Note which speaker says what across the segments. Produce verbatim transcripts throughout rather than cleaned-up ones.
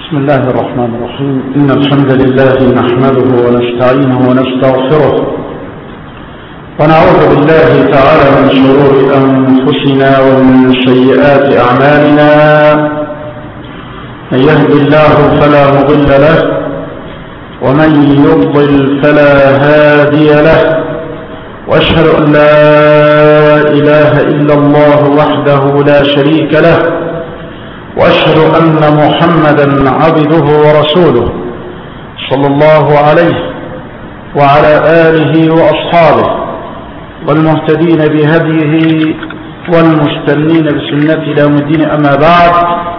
Speaker 1: بسم الله الرحمن الرحيم. إن الحمد لله نحمده ونستعينه ونستغفره ونعوذ بالله تعالى من شرور أنفسنا ومن سيئات أعمالنا. من يهد الله فلا مضل له ومن يضلل فلا هادي له، وأشهد أن لا إله إلا الله وحده لا شريك له، وأشهد أن محمدا عبده ورسوله صلى الله عليه وعلى آله وأصحابه والمهتدين بهديه والمستنين بسنته إلى يوم الدين. أما بعد،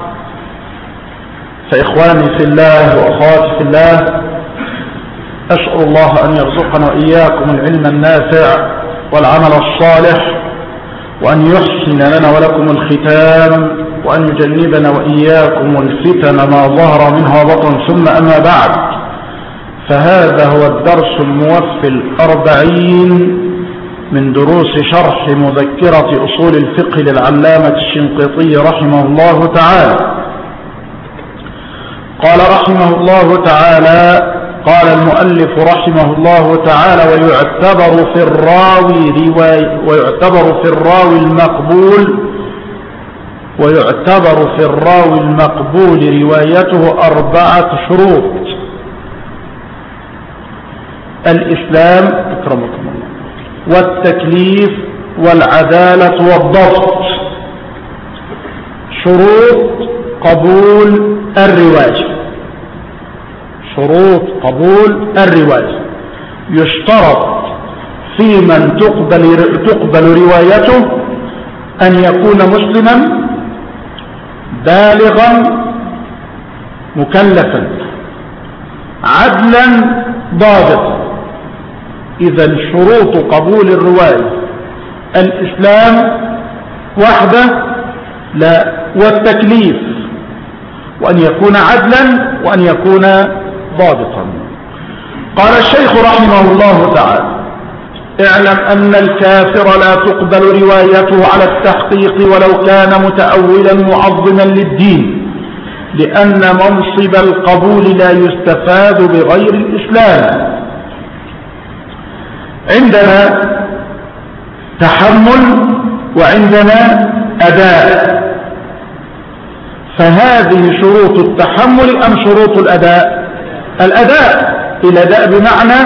Speaker 1: فإخواني في الله وأخواتي في الله، أسأل الله أن يرزقنا وإياكم العلم النافع والعمل الصالح، وأن يحسن لنا ولكم الختام، وأن يجنبنا وإياكم الفتن ما ظهر منها وبطن. ثم أما بعد، فهذا هو الدرس الموفي الأربعين من دروس شرح مذكرة أصول الفقه للعلامة الشنقيطي رحمه الله تعالى. قال رحمه الله تعالى: قال المؤلف رحمه الله تعالى: ويعتبر في الراوي رواية ويعتبر في الراوي المقبول ويعتبر في الراوي المقبول روايته أربعة شروط: الإسلام أكرمكم الله، والتكليف، والعدالة، والضبط. شروط قبول الرواية شروط قبول الرواية يشترط في من تقبل, تقبل روايته أن يكون مسلما بالغا مكلفا عدلا ضابطا. إذن شروط قبول الرواية الإسلام وحده لا، والتكليف، وأن يكون عدلا، وأن يكون ضابطا. قال الشيخ رحمه الله تعالى: اعلم أن الكافر لا تقبل روايته على التحقيق ولو كان متأولا معظما للدين، لأن منصب القبول لا يستفاد بغير الإسلام. عندنا تحمل وعندنا أداء، فهذه شروط التحمل أم شروط الأداء؟ الأداء. الأداء بمعنى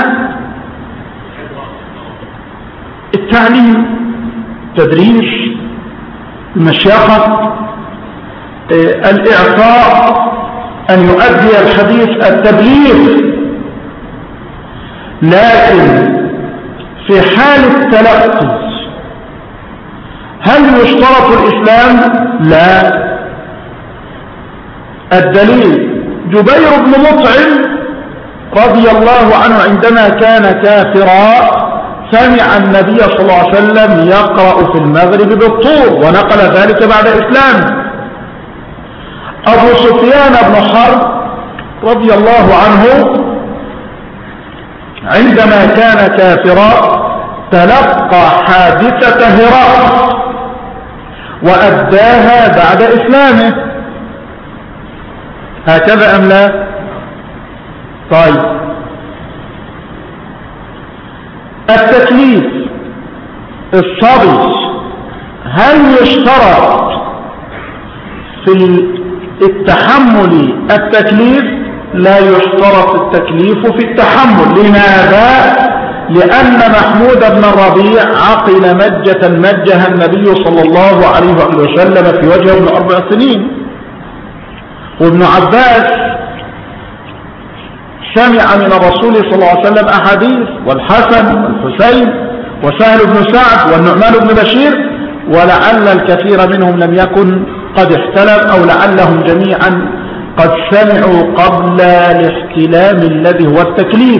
Speaker 1: التعليم، تدريس، المشيخة، الإعطاء، أن يؤدي الحديث، التبليغ. لكن في حال التلقي هل يشترط الإسلام؟ لا. الدليل: جبير بن مطعم رضي الله عنه عندما كان كافرا سمع النبي صلى الله عليه وسلم يقرأ في المغرب بالطور، ونقل ذلك بعد إسلامه. أبو سفيان بن حرب رضي الله عنه عندما كان كافرا تلقى حادثة هرقل وأداها بعد إسلامه. هكذا أم لا؟ طيب، التكليف الصبي هل يشترط في التحمل التكليف؟ لا يشترط التكليف في التحمل. لماذا؟ لأن محمود بن الربيع عقل مجة مجها النبي صلى الله عليه وسلم في وجهه من أربع سنين، وابن عباس سمع من الرسول صلى الله عليه وسلم أحاديث، والحسن والحسين وسهل بن سعد والنعمان بن بشير، ولعل الكثير منهم لم يكن قد احتلم، أو لعلهم جميعا قد سمعوا قبل الاحتلام الذي هو التكليف.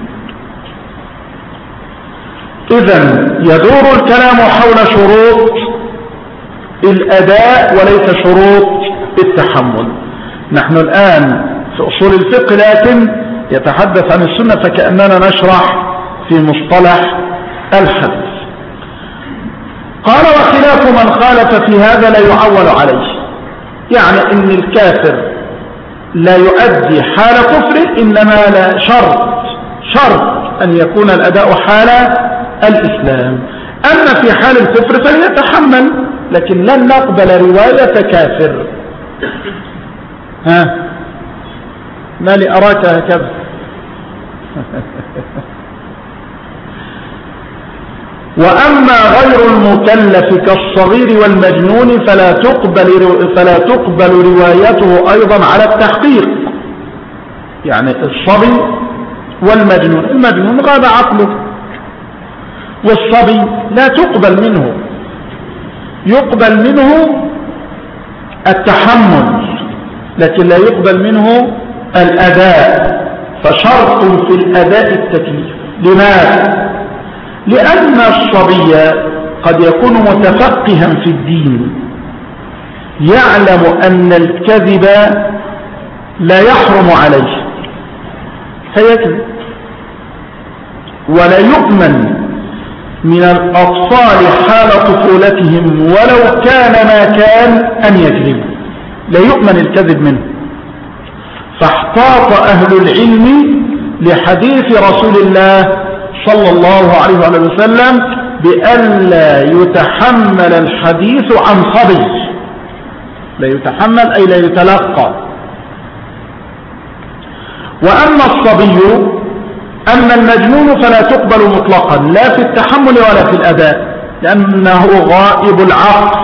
Speaker 1: إذن يدور الكلام حول شروط الأداء وليس شروط التحمل. نحن الآن في أصول الفقه، لكن يتحدث عن السنة فكأننا نشرح في مصطلح الحديث. قال: وخلاف من خالف في هذا لا يعول عليه. يعني ان الكافر لا يؤدي حال كفر، إنما لا شرط شرط أن يكون الأداء حال الإسلام. أما في حال الكفر فليتحمل، لكن لن نقبل رواية كافر. ها ما لي أراك هكذا؟ وأما غير المكلف كالصغير والمجنون فلا تقبل, فلا تقبل روايته أيضا على التحقيق. يعني الصبي والمجنون، المجنون غاب عقله، والصبي لا تقبل منه، يقبل منه التحمل لكن لا يقبل منه الأداء، فشرط في الأداء التكليف. لماذا؟ لأن الصبي قد يكون متفقها في الدين، يعلم أن الكذب لا يحرم عليه فيكذب، ولا يؤمن من الأطفال حال طفولتهم ولو كان ما كان أن يكذب، لا يؤمن الكذب منه. فاحتاط أهل العلم لحديث رسول الله صلى الله عليه وسلم بألا يتحمل الحديث عن صبي، لا يتحمل أي لا يتلقى. وأما الصبي أما المجنون فلا تقبل مطلقا لا في التحمل ولا في الأداء، لأنه غائب العقل،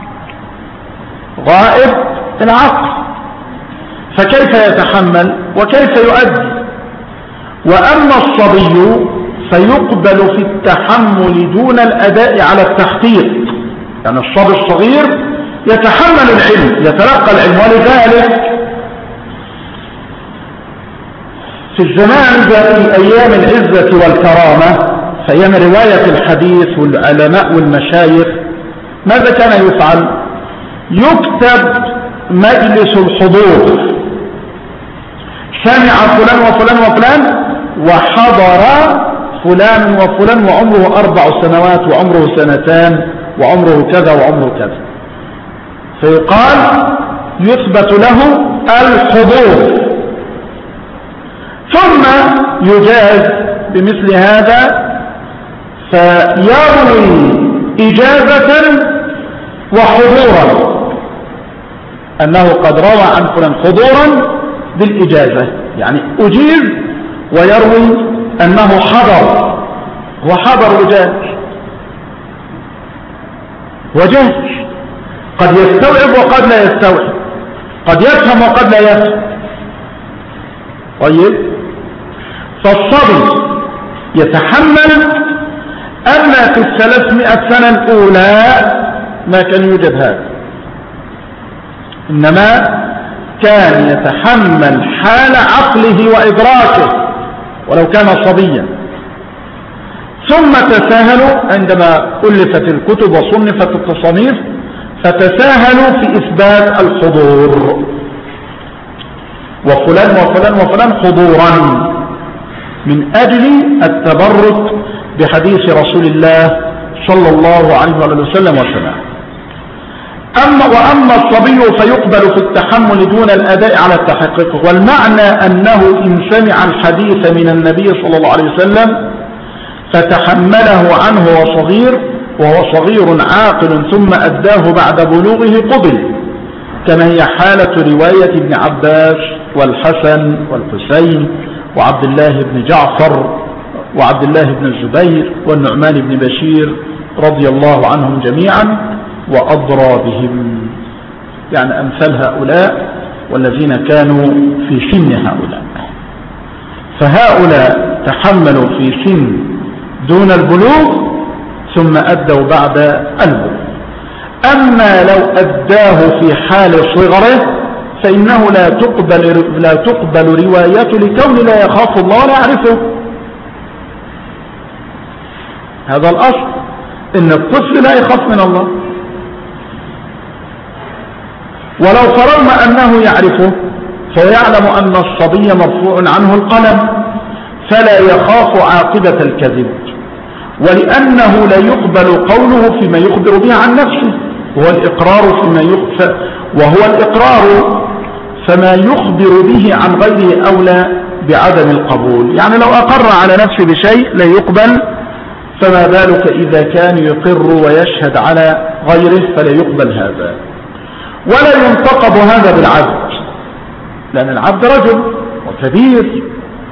Speaker 1: غائب العقل، فكيف يتحمل وكيف يؤدي؟ وأما الصبي فيقبل في التحمل دون الأداء على التحقيق، يعني الصبي الصغير يتحمل العلم، يتلقى العلم. ولذلك في الزمان ذات أيام العزة والكرامة، في أيام رواية الحديث والعلماء والمشايخ، ماذا كان يفعل؟ يكتب مجلس الحضور، سمع فلان وفلان وفلان وحضر فلان وفلان وعمره أربع سنوات وعمره سنتان وعمره كذا وعمره كذا، فيقال يثبت له الحضور، ثم يجاز بمثل هذا فيروي إجازة وحضورا، أنه قد روى عن فلان حضورا بالإجازة، يعني أجيز ويروي أنه حضر، وحضر وجاز وجاز، قد يستوعب وقد لا يستوعب، قد يفهم وقد لا يفهم. طيب، فالصبي يتحمل. أما في الثلاثمائة سنة الأولى ما كان يوجد هذا، إنما كان يتحمل حال عقله وإدراكه ولو كان صبيا. ثم تساهلوا عندما ألفت الكتب وصنفت التصانيف، فتساهلوا في إثبات الحضور، وفلان وفلان وفلان حضورا، من أجل التبرك بحديث رسول الله صلى الله عليه وسلم وسلم. أما وأما الصبي فيقبل في التحمل دون الأداء على التحقيق، والمعنى أنه إن سمع الحديث من النبي صلى الله عليه وسلم فتحمله عنه وصغير وهو صغير عاقل ثم أداه بعد بلوغه قبل، كما هي حالة رواية ابن عباس والحسن والحسين وعبد الله بن جعفر وعبد الله بن الزبير والنعمان بن بشير رضي الله عنهم جميعا وأضرى بهم، يعني أمثال هؤلاء والذين كانوا في سن هؤلاء. فهؤلاء تحملوا في سن دون البلوغ ثم أدوا بعد البلوغ. أما لو أداه في حال صغره فإنه لا تقبل, لا تقبل روايته لكون لا يخاف الله ولا يعرفه. هذا الأصل، إن الطفل لا يخاف من الله، ولو فرضنا أنه يعرفه فيعلم أن الصبي مرفوع عنه القلم فلا يخاف عاقبة الكذب، ولأنه لا يقبل قوله فيما يخبر به عن نفسه، وهو الإقرار فيما يخفى، وهو الإقرار فما يخبر به عن غيره أولى بعدم القبول. يعني لو أقر على نفسه بشيء لا يقبل، فما بالك إذا كان يقر ويشهد على غيره فلا يقبل هذا. ولا ينتقد هذا بالعبد، لأن العبد رجل وكبير،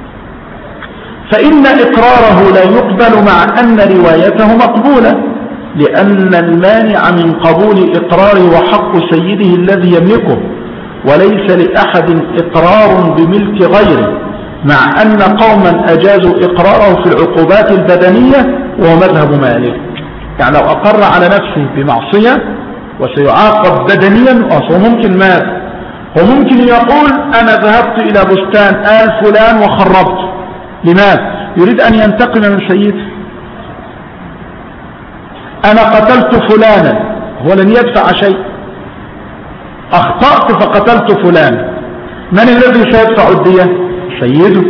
Speaker 1: فإن إقراره لا يقبل مع أن روايته مقبولة، لأن المانع من قبول إقراره وحق سيده الذي يملكه، وليس لأحد إقرار بملك غيره، مع أن قوما أجازوا إقراره في العقوبات البدنية وهو مذهب مالك. يعني لو أقر على نفسه بمعصية وسيعاقب بدنيا وممكن مات، وممكن يقول أنا ذهبت إلى بستان آل فلان وخربته، لماذا؟ يريد أن ينتقم من سيده. أنا قتلت فلانا، هو لن يدفع شيء، أخطأت فقتلت فلان، من الذي سيدفع الدية؟ سيده.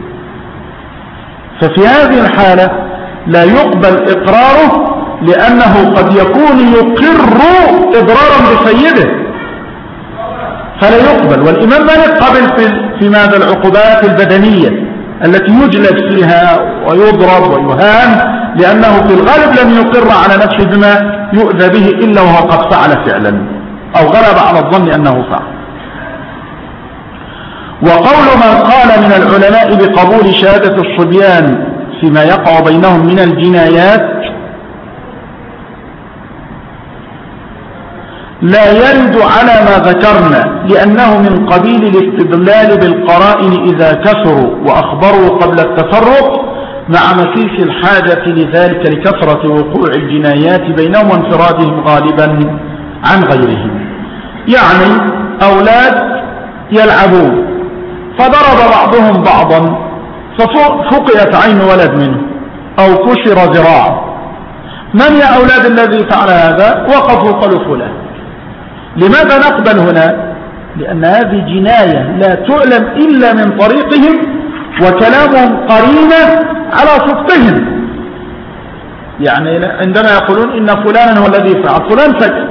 Speaker 1: ففي هذه الحالة لا يقبل إقراره، لأنه قد يكون يقر إضرارا بسيده فلا يقبل. والإمام مالك قبل في, في ماذا العقوبات البدنية التي يجلد فيها ويضرب ويهان، لأنه في الغالب لم يقر على نفسه بما يؤذى به إلا وهو قد فعل فعلا أو غلب على الظن أنه فعل. وقول من قال من العلماء بقبول شهادة الصبيان فيما يقع بينهم من الجنايات لا يرد على ما ذكرنا، لأنه من قبيل الاستدلال بالقرائن إذا كثروا وأخبروا قبل التفرق، مع مسيس الحاجة لذلك لكثرة وقوع الجنايات بينهم وانفرادهم غالبا عن غيرهم. يعني أولاد يلعبون فضرب بعضهم بعضا ففقئت عين ولد منه أو كسر ذراعه، من يا أولاد الذي فعل هذا؟ وقفوا قالوا فلان. لماذا نقبل هنا؟ لأن هذه جناية لا تعلم إلا من طريقهم، وكلامهم قرينة على صدقهم. يعني عندما يقولون إن فلانا هو الذي فعل، فلان سكت،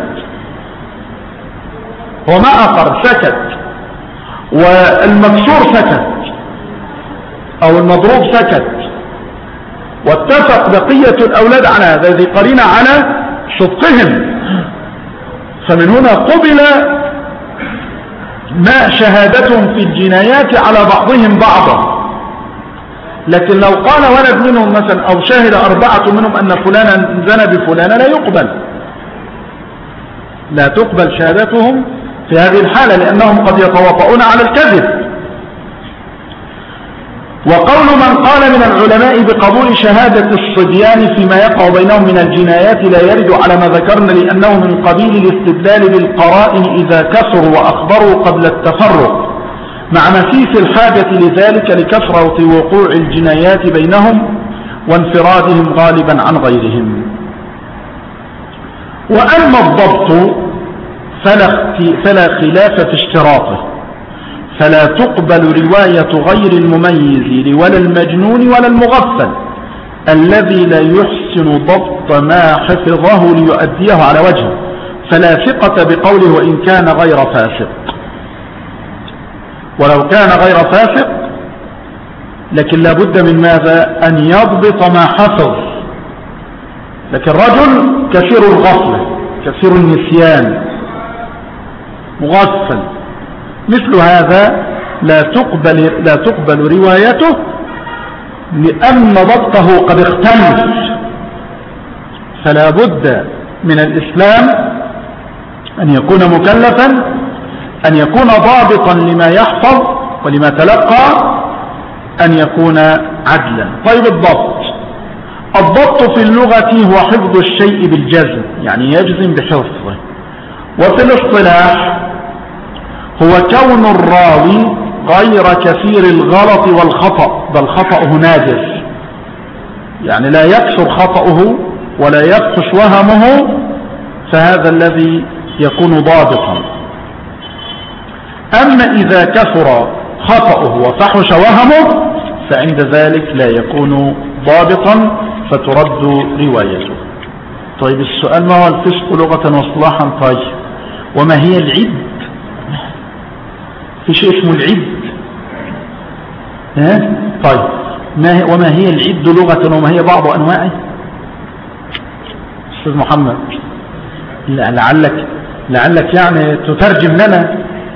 Speaker 1: هو ما أقر، سكت، والمكسور سكت أو المضروب سكت، واتفق بقية الأولاد على هذا، هذه قرينة على صدقهم. فمن هنا قبل ما شهادتهم في الجنايات على بعضهم بعضا. لكن لو قال ولد منهم مثلا أو شاهد أربعة منهم أن فلانا زنى بفلانا لا يقبل، لا تقبل شهادتهم في هذه الحالة، لأنهم قد يتواطؤون على الكذب. وقول من قال من العلماء بقبول شهادة الصبيان فيما يقع بينهم من الجنايات لا يرد على ما ذكرنا، لأنه من قبيل الاستدلال بالقرائن إذا كثروا وأخبروا قبل التفرق، مع مسيس الحاجة لذلك لكثرة وقوع الجنايات بينهم وانفرادهم غالبا عن غيرهم. وأما الضبط فلا خلاف في اشتراطه، فلا تقبل رواية غير المميز ولا المجنون ولا المغفل الذي لا يحسن ضبط ما حفظه ليؤديه على وجهه، فلا ثقة بقوله وإن كان غير فاسق. ولو كان غير فاسق لكن لابد من ماذا؟ أن يضبط ما حفظ. لكن رجل كثير الغفلة كثير النسيان مغفل، مثل هذا لا تقبل, لا تقبل روايته، لأن ضبطه قد اختلف. فلا بد من الإسلام أن يكون مكلفا، أن يكون ضابطا لما يحفظ ولما تلقى، أن يكون عدلا. طيب الضبط الضبط في اللغة هو حفظ الشيء بالجزم، يعني يجزم بحفظه. وفي الاصطلاح هو كون الراوي غير كثير الغلط والخطأ، بل خطأه نادر، يعني لا يكثر خطأه ولا يفحش وهمه، فهذا الذي يكون ضابطا. أما إذا كثر خطأه وفحش وهمه فعند ذلك لا يكون ضابطا فترد روايته. طيب السؤال ما هو الفسق لغة واصطلاحا؟ طيب وما هي العد في شيء اسمه العد. ها طيب ما هي وما هي العد لغة وما هي بعض أنواعه؟ أستاذ محمد لعلك لعلك يعني تترجم لنا.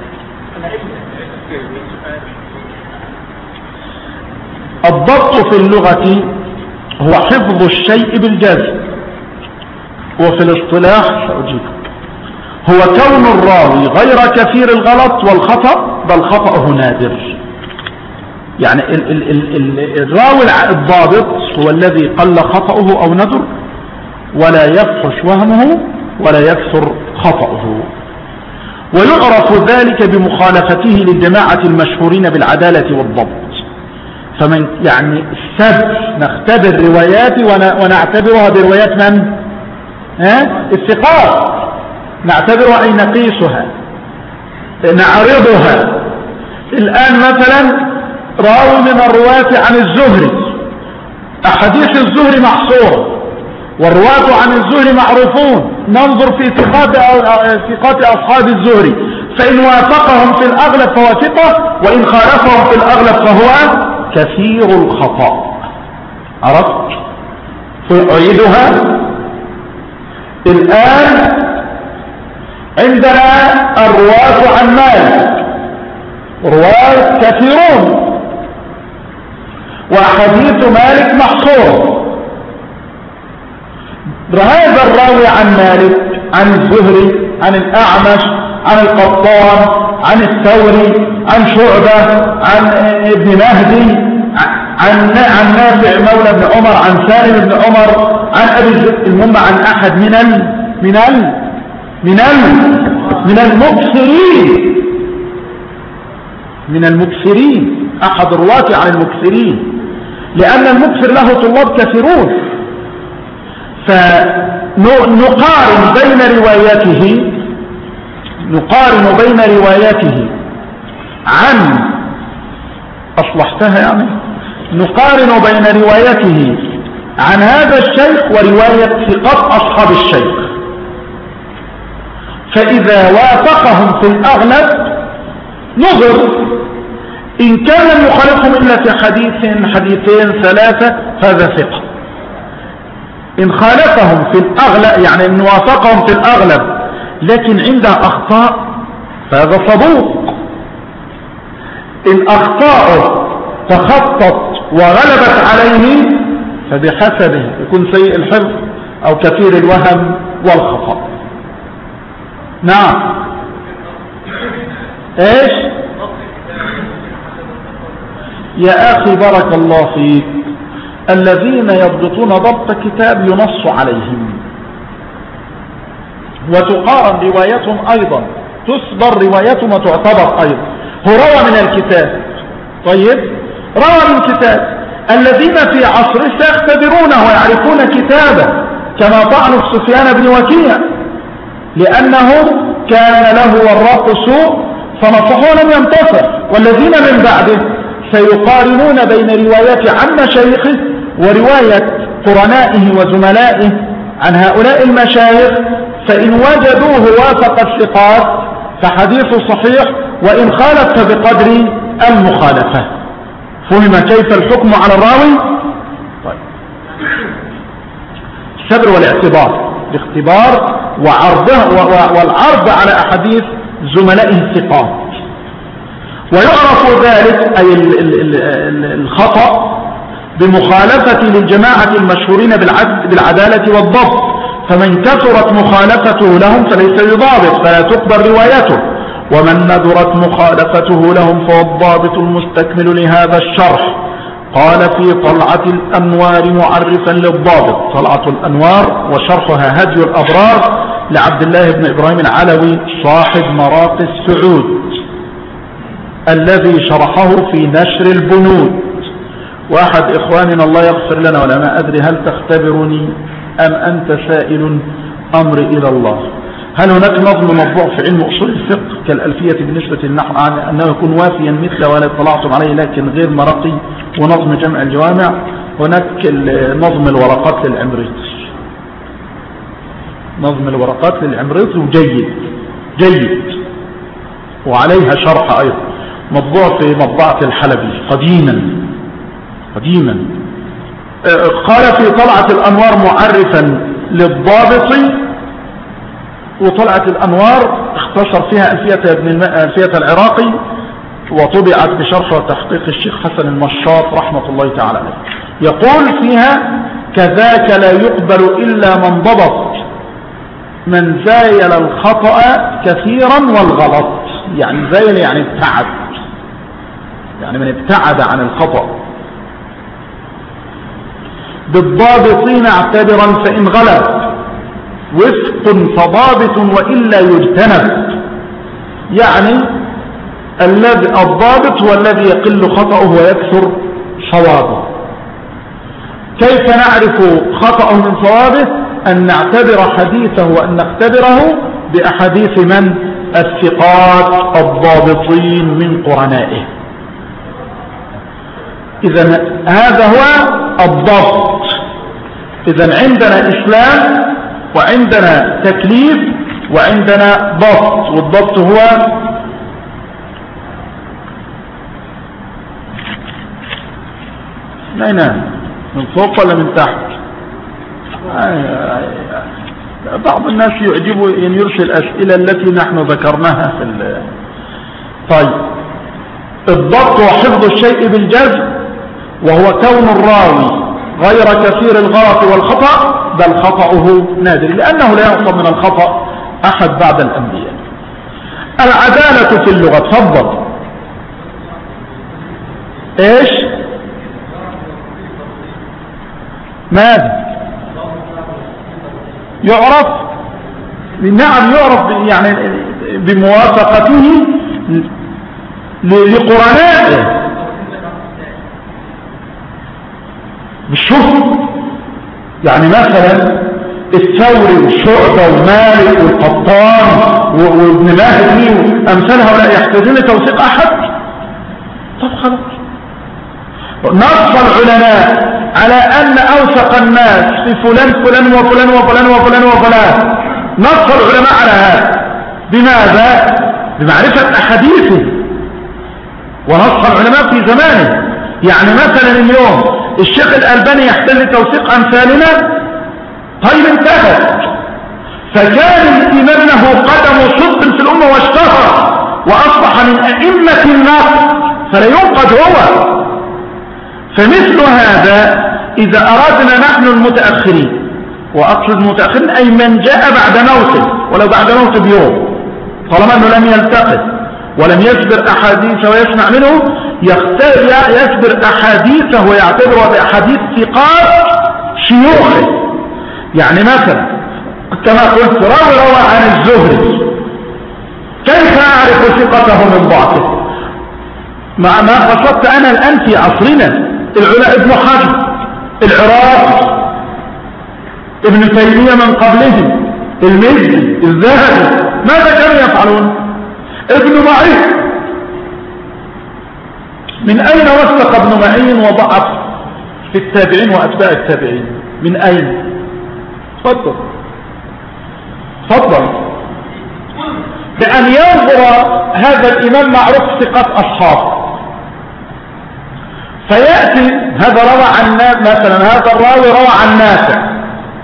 Speaker 1: الضبط في اللغة هو حفظ الشيء بالجزم، وفي الاصطلاح سأجيبك هو كون الراوي غير كثير الغلط والخطأ، بل خطأه نادر. يعني ال ال ال ال الراوي الضابط هو الذي قل خطأه أو ندر، ولا يفحش وهمه ولا يكثر خطأه. ويعرف ذلك بمخالفته للجماعة المشهورين بالعدالة والضبط. فمن يعني السبب نختبر رواياتي ونعتبرها بروايات من؟ ها؟ الثقات، نعتبرها أي نقيسها نعرضها. الآن مثلا راوي من الرواة عن الزهري، أحاديث الزهري محصورة والرواة عن الزهري معروفون، ننظر في ثقات ثقات أصحاب الزهري، فإن وافقهم في الأغلب فهو ثقة، وإن خالفهم في الأغلب فهو كثير الخطأ. عرفت؟ فأعيدها. الآن عندنا الرواة عن مالك رواة كثيرون، وحديث مالك محصور. هذا الراوي عن مالك عن الزهري عن الأعمش عن القطان عن الثوري عن شعبة عن ابن مهدي عن عن نافع مولى ابن عمر عن سالم بن عمر عن أبي المهم عن أحد من ال من ال من ال من المكثرين من المكثرين أحد الرواة عن المكثرين، لأن المكثر له طلاب كثيرون. فنقارن بين رواياته نقارن بين رواياته عن أصلحتها يعني نقارن بين روايته عن هذا الشيخ ورواية ثقات أصحاب الشيخ. فإذا وافقهم في الأغلب نظر، إن كان يخالفهم إلا في حديث حديثين ثلاثة هذا ثقة، إن خالفهم في الأغلب يعني إن وافقهم في الأغلب لكن عنده أخطاء فهذا صدوق. إن أخطاءه تخطط وغلبت عليه فبحسبه يكون سيء الحفظ أو كثير الوهم والخطأ. نعم. إيش يا أخي بارك الله فيك، الذين يضبطون ضبط كتاب ينص عليهم وتقارن روايتهم أيضا، تصبر روايتهم وتعتبر أيضا. هو روى من الكتاب، طيب روى من كتاب، الذين في عصره سيختبرونه ويعرفون كتابه، كما طعنوا سفيان بن وكيع لأنه كان له وراق سوء فنصحوه لم ينتصر. والذين من بعده سيقارنون بين روايات عن مشايخه ورواية قرنائه وزملائه عن هؤلاء المشايخ، فإن وجدوه وافق الثقات فحديثه صحيح، وإن خالف فبقدر المخالفة. فهم كيف الحكم على الراوي؟ طيب. الصبر والاعتبار، الاختبار وعرضه والعرض على أحاديث زملائه الثقات. ويعرف ذلك أي الخطأ بمخالفة للجماعة المشهورين بالعدالة والضبط، فمن كثرت مخالفته لهم فليس يضابط فلا تقبل روايته، ومن ندرت مخالفته لهم فهو الضابط المستكمل لهذا الشرح. قال في طلعة الأنوار معرفا للضابط، طلعة الأنوار وشرحها هدي الأبرار لعبد الله بن إبراهيم العلوي صاحب مراقي السعود الذي شرحه في نشر البنود. واحد إخواننا الله يغفر لنا ولا ما أدري هل تختبرني أم أنت سائل أمر إلى الله، هل هناك نظم مطبوع في علم أصول الفقه كالألفية بالنسبة للنحو أنه يكون وافيا مثل ولا اطلعتم عليه لكن غير مرقي ونظم جمع الجوامع؟ هناك نظم الورقات للعمريطي، نظم الورقات للعمريطي وجيد جيد وعليها شرح أيضا، مطبوع في مطبعة الحلبي قديما قديما. قال في طلعة الأنوار معرفا للضابط، وطلعة الأنوار اختصر فيها ألفية ابن ألفية العراقي، وطبعت بشرح وتحقيق الشيخ حسن المشاط رحمة الله تعالى عليه. يقول فيها: كذاك لا يقبل إلا من ضبط، من زايل الخطأ كثيرا والغلط. يعني زايل يعني ابتعد، يعني من ابتعد عن الخطأ. بالضابطين اعتبرا فإن غلب، وفق فضابط وإلا يجتنب. يعني الذي الضابط هو الذي يقل خطأه ويكثر صوابه. كيف نعرف خطأه من صوابه؟ أن نعتبر حديثه وأن نختبره بأحاديث من؟ الثقات الضابطين من قرنائه. إذن هذا هو الضبط. إذن عندنا إسلام وعندنا تكليف وعندنا ضبط، والضبط هو نعم من فوق ولا من تحت؟ بعض الناس يعجبه أن يرسل أسئلة التي نحن ذكرناها في ال... طيب، الضبط هو حفظ الشيء بالجزم، وهو كون الراوي غير كثير الغلط والخطأ، بل خطأه نادر، لأنه لا يعصم من الخطأ أحد بعد الأنبياء. العدالة في اللغة، تفضل. ايش؟ ماذا؟ يعرف، نعم يعرف يعني بموافقته لقرنائه بالشهر. يعني مثلا الثوري والشعبة ومالك والقطان وابن مهدي وامثال هؤلاء يحتاجون لتوثيق احد؟ طب خلاص. نص العلماء على ان اوثق الناس في فلان فلان وفلان وفلان وفلان وفلان. نص العلماء على هذا. بماذا؟ بمعرفة احاديثه. ونص العلماء في زمانه. يعني مثلا اليوم الشيخ الألباني يحتاج لتوثيق أمثالنا، طيب انتهت. فكان الإمام له قدم صدق في الأمة واشتهر وأصبح من أئمة النقد، فلا ينقد هو. فمثل هذا إذا أردنا نحن المتأخرين، وأقصد المتأخرين أي من جاء بعد موته ولو بعد موته بيوم، طالما أنه لم يلتقط ولم يسبر أحاديثه ويسمع منه، يسبر أحاديثه ويعتبرها بأحاديث ثقات شيوخه. يعني مثلا كما قلت راوي روى عن الزهري، كيف أعرف ثقته من ضعفه؟ مع ما قصدت أنا الآن في عصرنا، العلاء ابن حجر، العراقي، ابن تيمية من قبله، المزي، الذهبي، ماذا كانوا يفعلون؟ ابن معين، من أين وثق ابن معين وضعف في التابعين وأتباع التابعين؟ من أين؟ تفضل تفضل. بأن ينظر هذا الإمام معروف ثقات أصحابه، فيأتي هذا روى عن مثلا هذا الراوي روى عن نافع،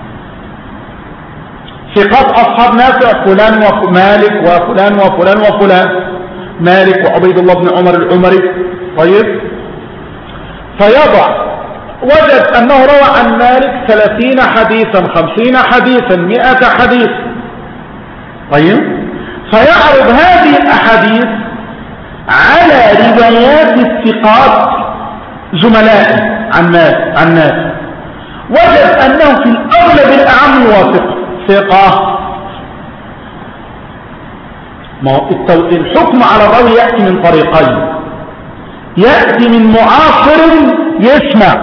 Speaker 1: ثقات أصحاب نافع فلان ومالك وفلان وفلان وفلان، مالك وعبيد الله بن عمر العمري. طيب، فيضع وجد أنه روى عن مالك ثلاثين حديثا، خمسين حديثا، مئة حديث. طيب، فيعرض هذه الأحاديث على روايات الثقات زملائه عن عن نافع، وجد أنه في الأغلب الأعم واثق ثقة. الحكم على الراوي يأتي من طريقين، يأتي من معاصر يسمع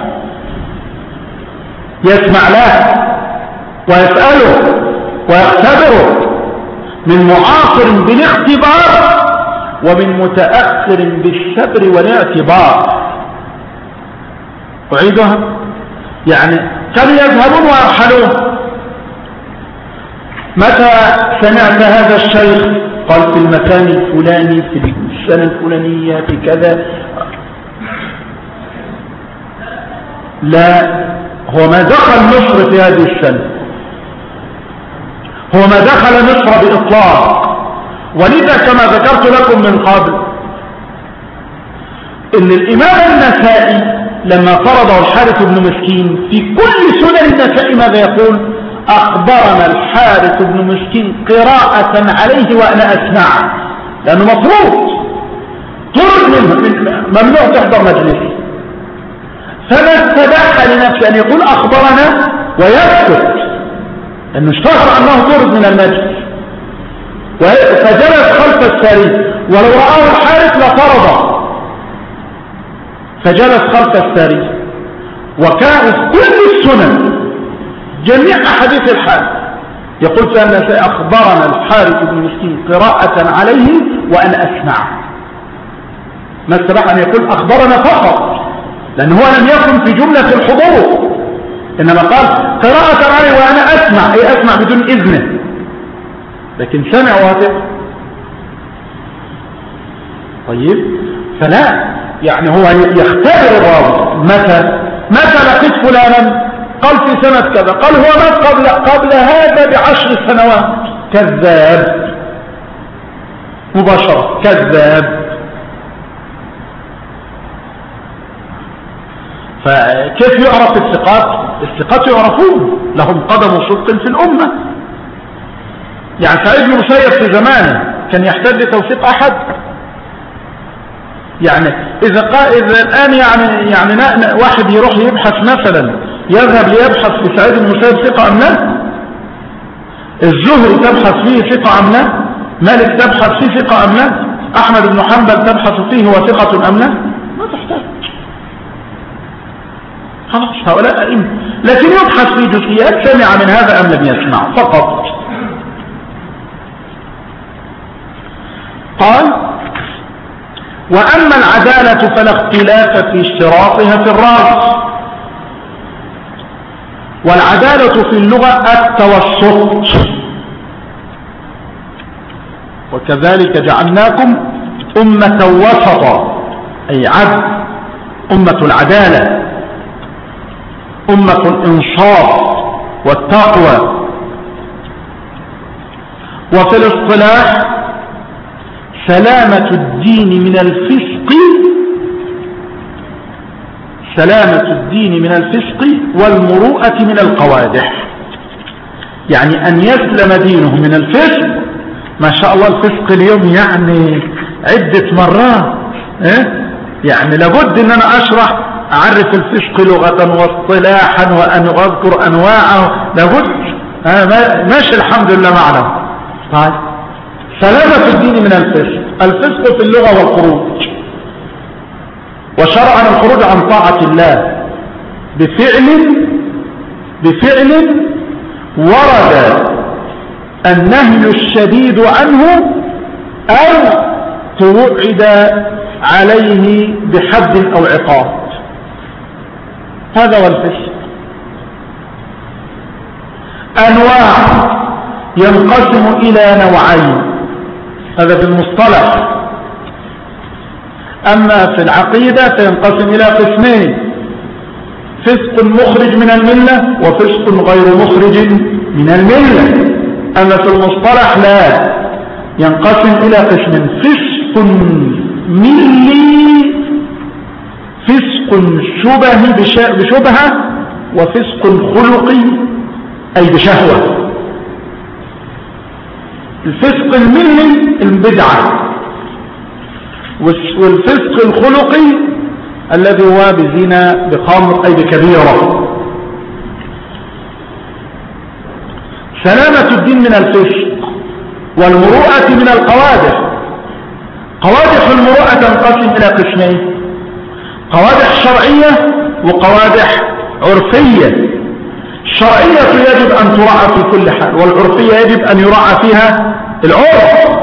Speaker 1: يسمع له ويسأله ويختبره، من معاصر بالاختبار، ومن متأخر بالسبر والاعتبار. أعيدها، يعني كانوا يذهبون ويرحلون. متى سمعت هذا الشيخ؟ قال في المكان الفلاني في السنة الفلانية في كذا. لا، هو ما دخل مصر في هذه السنة، هو ما دخل مصر بإطلاق. ولذا كما ذكرت لكم من قبل ان الامام النسائي لما فرضه الحارث بن مسكين في كل سنن النسائي ماذا يقول؟ اخبرنا الحارث بن مسكين قراءة عليه وانا اسمع، لانه مفروض طرد منه، ممنوع تحضر مجلسه، فما استباح لنفسه ان يقول اخبرنا ويسكت، لانه اشتهر انه طرد من المجلس، فجلس خلف السري، ولو رآه الحارث لطرده، فجلس خلف السري. وكان كل السنن جميع أحاديث الحارث يقول فأن أخبرنا الحارث بن مسكين قراءة عليه وأنا أسمع، ما استباح أن يقول أخبرنا فقط، لأنه هو لم يكن في جملة الحضور، إنما قال قراءة عليه وأنا أسمع، أي أسمع بدون إذنه، لكن سمع واتق. طيب، فلا يعني هو يختبر الراوي. متى متى لقيت فلانا؟ قال في سنة كذا. قال هو مات قبل قبل هذا بعشر سنوات. كذاب مباشرة، كذاب. فكيف يعرف الثقات؟ الثقات يعرفون، لهم قدم صدق في الأمة. يعني سعيد بن مسيب في زمانه كان يحتاج لتوثيق أحد؟ يعني إذا قال إذا الآن يعني يعني واحد يروح يبحث مثلا، يذهب ليبحث في سعيد بن مسيب ثقة أم لا؟ الزهري تبحث فيه ثقة أم لا؟ مالك تبحث فيه ثقة أم لا؟ أحمد بن حنبل تبحث فيه هو ثقة أم لا؟ ما تحتاج، خلاص هؤلاء أئمة. لكن يبحث في جزئيات سمع من هذا أم لم يسمع فقط. قال وأما العدالة فلا اختلاف في اشتراطها في الراس، والعدالة في اللغة التوسط، وكذلك جعلناكم أمة وسطا، أي عدل، أمة العدالة، أمة الإنصاف والتقوى. وفي الاصطلاح سلامة الدين من الفسق، سلامة الدين من الفسق والمروءة من القوادح، يعني أن يسلم دينه من الفسق. ما شاء الله الفسق اليوم يعني عدة مرات، إيه؟ يعني لابد أن أنا أشرح أعرف الفسق لغة واصطلاحا وأن أذكر أنواعه، لابد. آه ماشي الحمد لله معنا. طيب، سلامة الدين من الفسق. الفسق في اللغة والخروج، وشرعا الخروج عن طاعة الله بفعل بفعل ورد النهي الشديد عنه أو توعد عليه بحد أو عقاب، هذا هو الفسق. أنواع ينقسم إلى نوعين، هذا في المصطلح. أما في العقيدة فينقسم إلى قسمين: فسق مخرج من الملة وفسق غير مخرج من الملة. أما في المصطلح لا، ينقسم إلى قسمين: فسق ملي، فسق شبه بشبهة، وفسق خلقي أي بشهوة. الفسق الملي البدعة، والفسق الخلقي الذي هو بزنا بخمر أي بكبيرة. سلامة الدين من الفسق والمروءة من القوادح. قوادح المروءة تنقسم إلى قسمين: قوادح شرعية وقوادح عرفية. الشرعية يجب أن تراعى في كل حال، والعرفية يجب أن يراعى فيها العرف.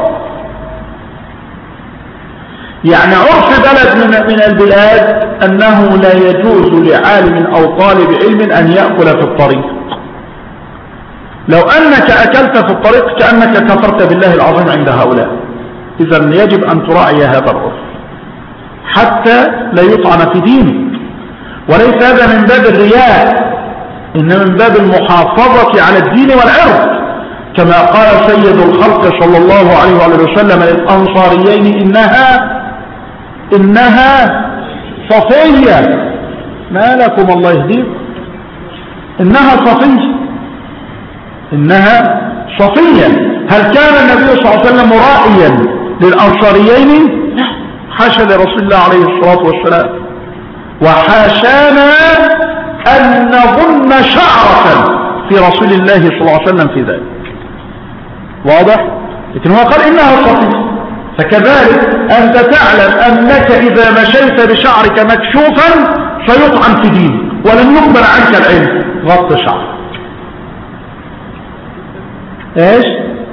Speaker 1: يعني عرف بلد من البلاد أنه لا يجوز لعالم أو طالب علم أن يأكل في الطريق، لو أنك أكلت في الطريق كأنك كفرت بالله العظيم عند هؤلاء. إذن يجب أن تراعي هذا العرف حتى لا يطعن في دينك، وليس هذا من باب الرياء، إنما من باب المحافظة على الدين والعرض، كما قال سيد الخلق صلى الله عليه وآله وسلم للأنصاريين: إنها إنها صفية. ما لكم الله يهديكم، إنها صفية، إنها صفية. هل كان النبي صلى الله عليه وسلم راعيا للأنصاريين؟ لا، حاشا لرسول الله عليه الصلاة والسلام، وحاشانا أن نظن شعرة في رسول الله صلى الله عليه وسلم في ذلك. واضح؟ لكن هو قال إنها صفية. فكذلك أنت تعلم أنك إذا مشيت بشعرك مكشوفا سيطعن في دينك ولن يقبل عنك العلم. غط شعرك. ايش؟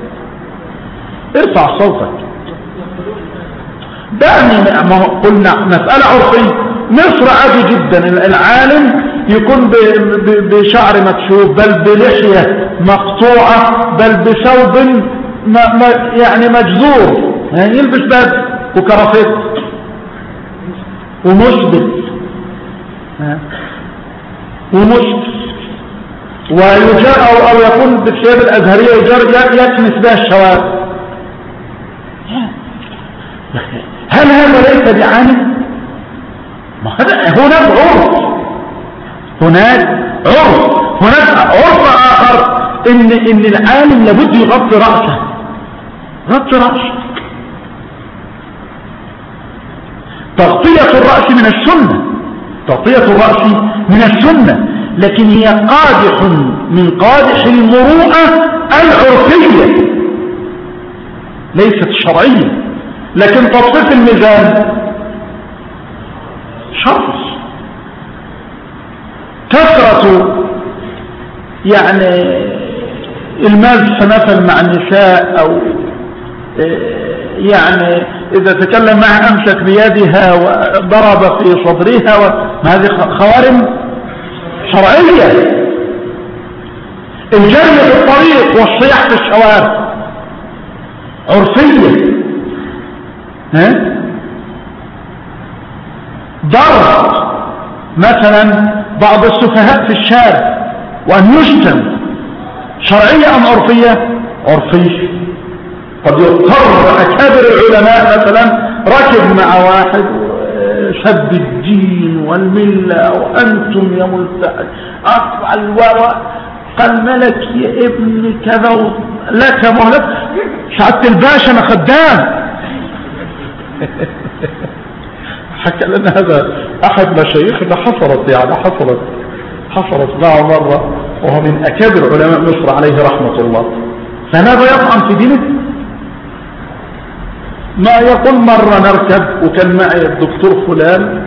Speaker 1: ارفع صوتك. دعني، ما قلنا مسألة عرفية. مصر عادي جدا العالم يكون بشعر مكشوف، بل بلحية مقطوعة، بل بثوب يعني مجذور، يعني يلبس بدل وكرافيت ومسبل ومسبل ويجاء أو, أو يكون بالثياب الأزهرية يكنس بها الشوارع. هل هذا ليس بعاني؟ هناك عرف، هناك عرف هناك عرف آخر، إن, إن العالم لابد يغطي رأسه، غطي رأسه. تغطية الرأس من السنة، تغطية الرأس من السنة، لكن هي قادح من قادح المروءة العرفية ليست الشرعية. لكن تطفيف الميزان شرط. كثرة يعني المزح مثلا مع النساء، أو يعني إذا تكلم معها أمسك بيدها وضرب في صدرها، هذه خوارم شرعية. الجري في الطريق والصياح في الشوارع عرفية. ها؟ ضرب مثلا بعض السفهاء في الشارع وأن يشتم شرعية أم عرفية؟ عرفية. قد يضطر أكابر العلماء مثلا ركب مع واحد سب الدين والملة وأنتم يا ملتحد أفعل وراء، قال ملك يا ابن كذا لك مهلك سعادة الباشا أنا خدام. حكى لنا هذا أحد مشايخنا، حصلت يعني حصلت حصلت معه مرة وهو من أكابر علماء مصر عليه رحمة الله. فماذا يطعن في دينه؟ ما يقول مرة نركب وكان معي الدكتور فلان،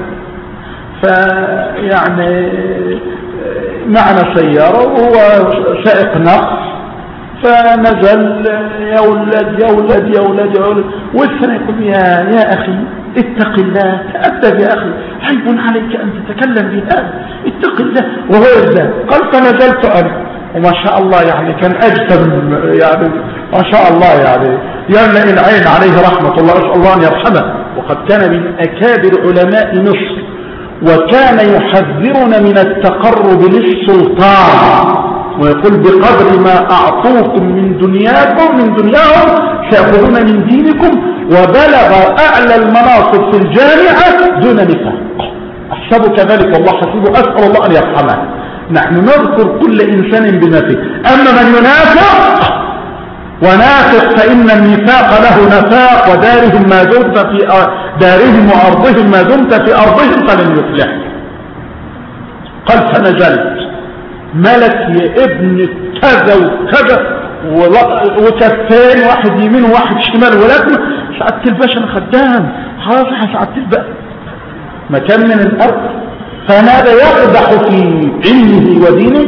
Speaker 1: فيعني معنا سيارة وهو سائق نقل، فنزل يا ولد يا ولد يا ولد يا ولد، والثاني يقول يا يا أخي اتق الله، تأدب يا أخي، عيب عليك أن تتكلم بهذا، اتق الله. وهو يزداد. قال فنزلت أنا، وما شاء الله يعني كان أجتم يعني ما شاء الله يعني يملأ العين عليه رحمة الله، أسأل الله أن يرحمه. وقد كان من أكابر علماء مصر، وكان يحذرنا من التقرب للسلطان، ويقول بقدر ما أعطوكم من دنياكم من دنياهم سيأخذون من دينكم. وبلغ أعلى المناصب في الجامعة دون نفاق. أحسبه كذلك والله حسيبه، أسأل الله أن يرحمه. نحن نذكر كل إنسان بما فيه. أما من ينافق ونافق فإن النفاق له نفاق، ودارهم ما دمت في دارهم وأرضهم ما دمت في أرضهم فلن يفلح. قال فنزلت ملك يا ابن كذا وكذا وكفين، واحد يمين وواحد شمال، ولكن سعادة الباشا انا خدام خلاص سعادة الباشا مكان من الأرض. فماذا يقدح في علمه ودينه؟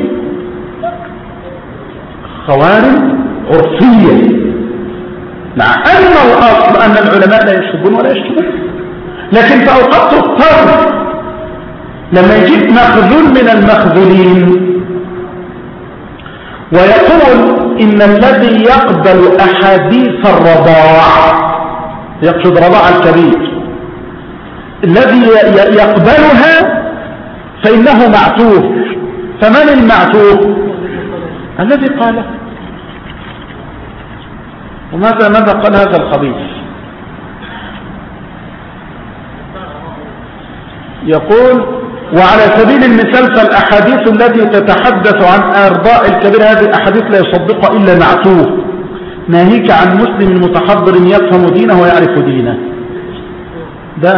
Speaker 1: خوارم عرفية، مع أن الأصل أن العلماء لا يسبون ولا يشتمون، لكن في أوقات الطرف لما يجيب مخذول من المخذولين ويقول إن الذي يقبل أحاديث الرضاع، يقصد رضاع الكبير، الذي يقبلها فإنه معتوه. فمن المعتوه؟ الذي قاله. وماذا ماذا قال هذا الخبيث؟ يقول: وعلى سبيل المثال فالأحاديث التي تتحدث عن أرضاء الكبير هذه أحاديث لا يصدقها إلا معتوه، ناهيك عن مسلم متحضر يفهم دينه ويعرف دينه. ده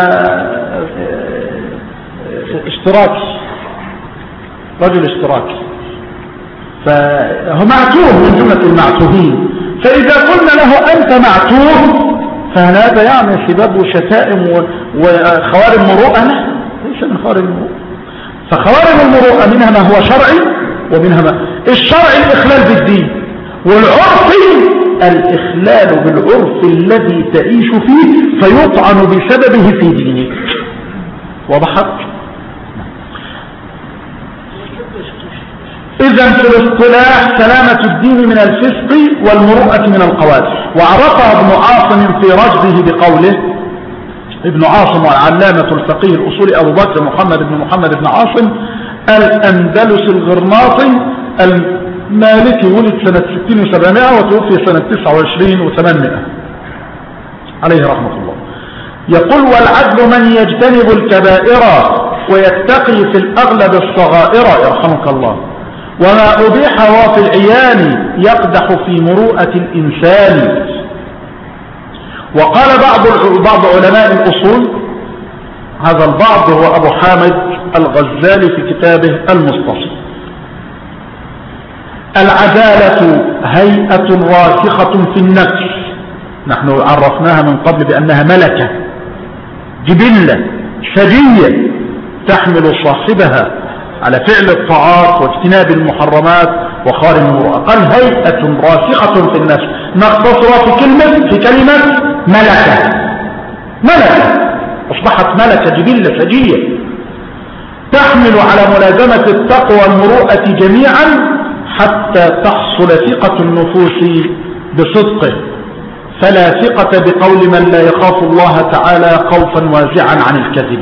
Speaker 1: اشتراكي، رجل اشتراكي، فهو معتوه من جملة المعتوهين. فإذا قلنا له أنت معتوه فهذا يعني سباب وشتائم وخوارم مروءة. لا، ليس من خوارم المروءة. فخوارم المروءة منها ما هو شرعي ومنها ما الشرعي الإخلال بالدين، والعرفي الإخلال بالعرف الذي تعيش فيه فيطعن بسببه في دينك. وضحت؟ إذن في الاصطلاح سلامة الدين من الفسق والمروءة من القوادح. وعرفها ابن عاصم في رجله بقوله، ابن عاصم والعلامة الفقيه الأصولي أبو بكر محمد بن محمد بن عاصم الأندلس الغرناطي المالكي، ولد سنة ستين وسبعمائة وتوفي سنة تسعة وعشرين وثمانمائة عليه رحمة الله. يقول: والعدل من يجتنب الكبائر ويتقي في الأغلب الصغائر، يرحمك الله، وما أبيح هو في العيان يقدح في مروءة الإنسان. وقال بعض بعض علماء الأصول، هذا البعض هو أبو حامد الغزالي في كتابه المستصف: العدالة هيئة راسخة في النفس، نحن عرفناها من قبل بأنها ملكة جبلة سجية تحمل صاحبها على فعل الطاعات واجتناب المحرمات وخارم المروءة. قال هيئة راسخة في النفس، نختصرها في كلمة في كلمة ملكة. ملكة أصبحت ملكة جبلة سجية تحمل على ملازمة التقوى والمروءة جميعا حتى تحصل ثقة النفوس بصدقه، فلا ثقة بقول من لا يخاف الله تعالى خوفا وازعا عن الكذب.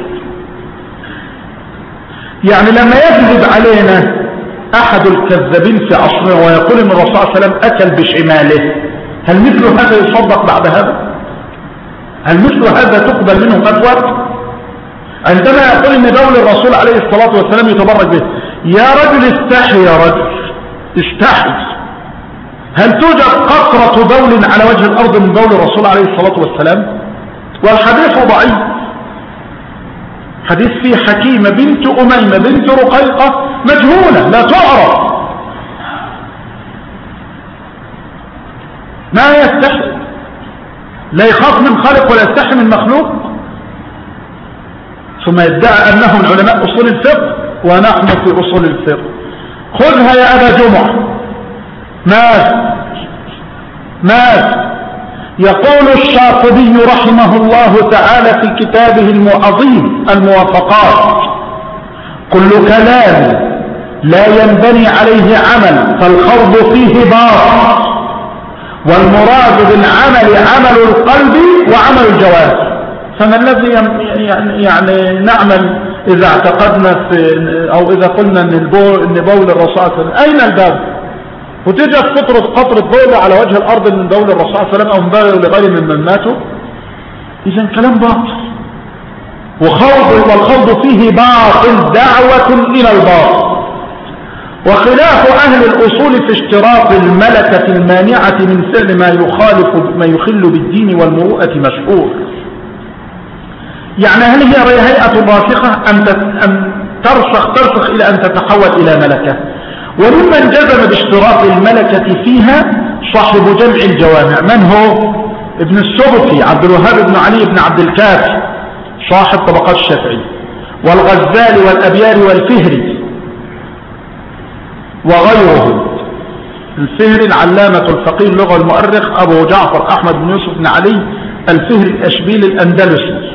Speaker 1: يعني لما يكذب علينا أحد الكذابين في عصرنا ويقول ان الرسول صلى الله عليه وسلم أكل بشماله، هل مثل هذا يصدق بعد هذا؟ هل مثل هذا تقبل منه فتوى؟ عندما يقول ان بول الرسول عليه الصلاة والسلام يتبرك به، يا رجل استحي، يا رجل استحي. هل توجد قطرة بول على وجه الأرض من بول الرسول عليه الصلاة والسلام؟ والحديث ضعيف، حديث فيه حكيمة بنت أميمة بنت رقيقة مجهولة لا تعرف، ما يستحي، لا يخاف من خالق ولا يستحي من مخلوق، ثم يدعي أنهم علماء أصول الفقه ونحن في أصول الفقه. خذها يا أبا جمعة. ماذا ماذا يقول الشاطبي رحمه الله تعالى في كتابه المعظيم الموافقات: كل كلام لا ينبني عليه عمل فالخوض فيه باطل، والمراد بالعمل عمل القلب وعمل الجوارح. فما الذي يعني, يعني نعمل إذا اعتقدنا في أو إذا قلنا أن بول الرسول صلى الله عليه وسلم، أين الباب؟ وتجد قطرة قطرة بول على وجه الأرض من بول الرسول صلى الله عليه وسلم أو من بول لغير من ماتوا. إذن كلام باطل، وخوض والخوض فيه باطل، دعوة إلى الباطل. وخلاف أهل الأصول في اشتراط الملكة المانعة من فعل ما يخالف ما يخل بالدين والمروءة مشهور. يعني هل هي هيئة راسخة أم ترسخ ترسخ إلى أن تتحول إلى ملكة؟ وممن جزم باشتراط الملكة فيها صاحب جمع الجوامع، من هو؟ ابن السبكي عبد الوهاب بن علي بن عبد الكافي صاحب طبقات الشافعي، والغزالي والأبياري والفهري وغيره. الفهري العلامة الفقيه اللغة المؤرخ أبو جعفر أحمد بن يوسف بن علي الفهري الأشبيلي الأندلسي.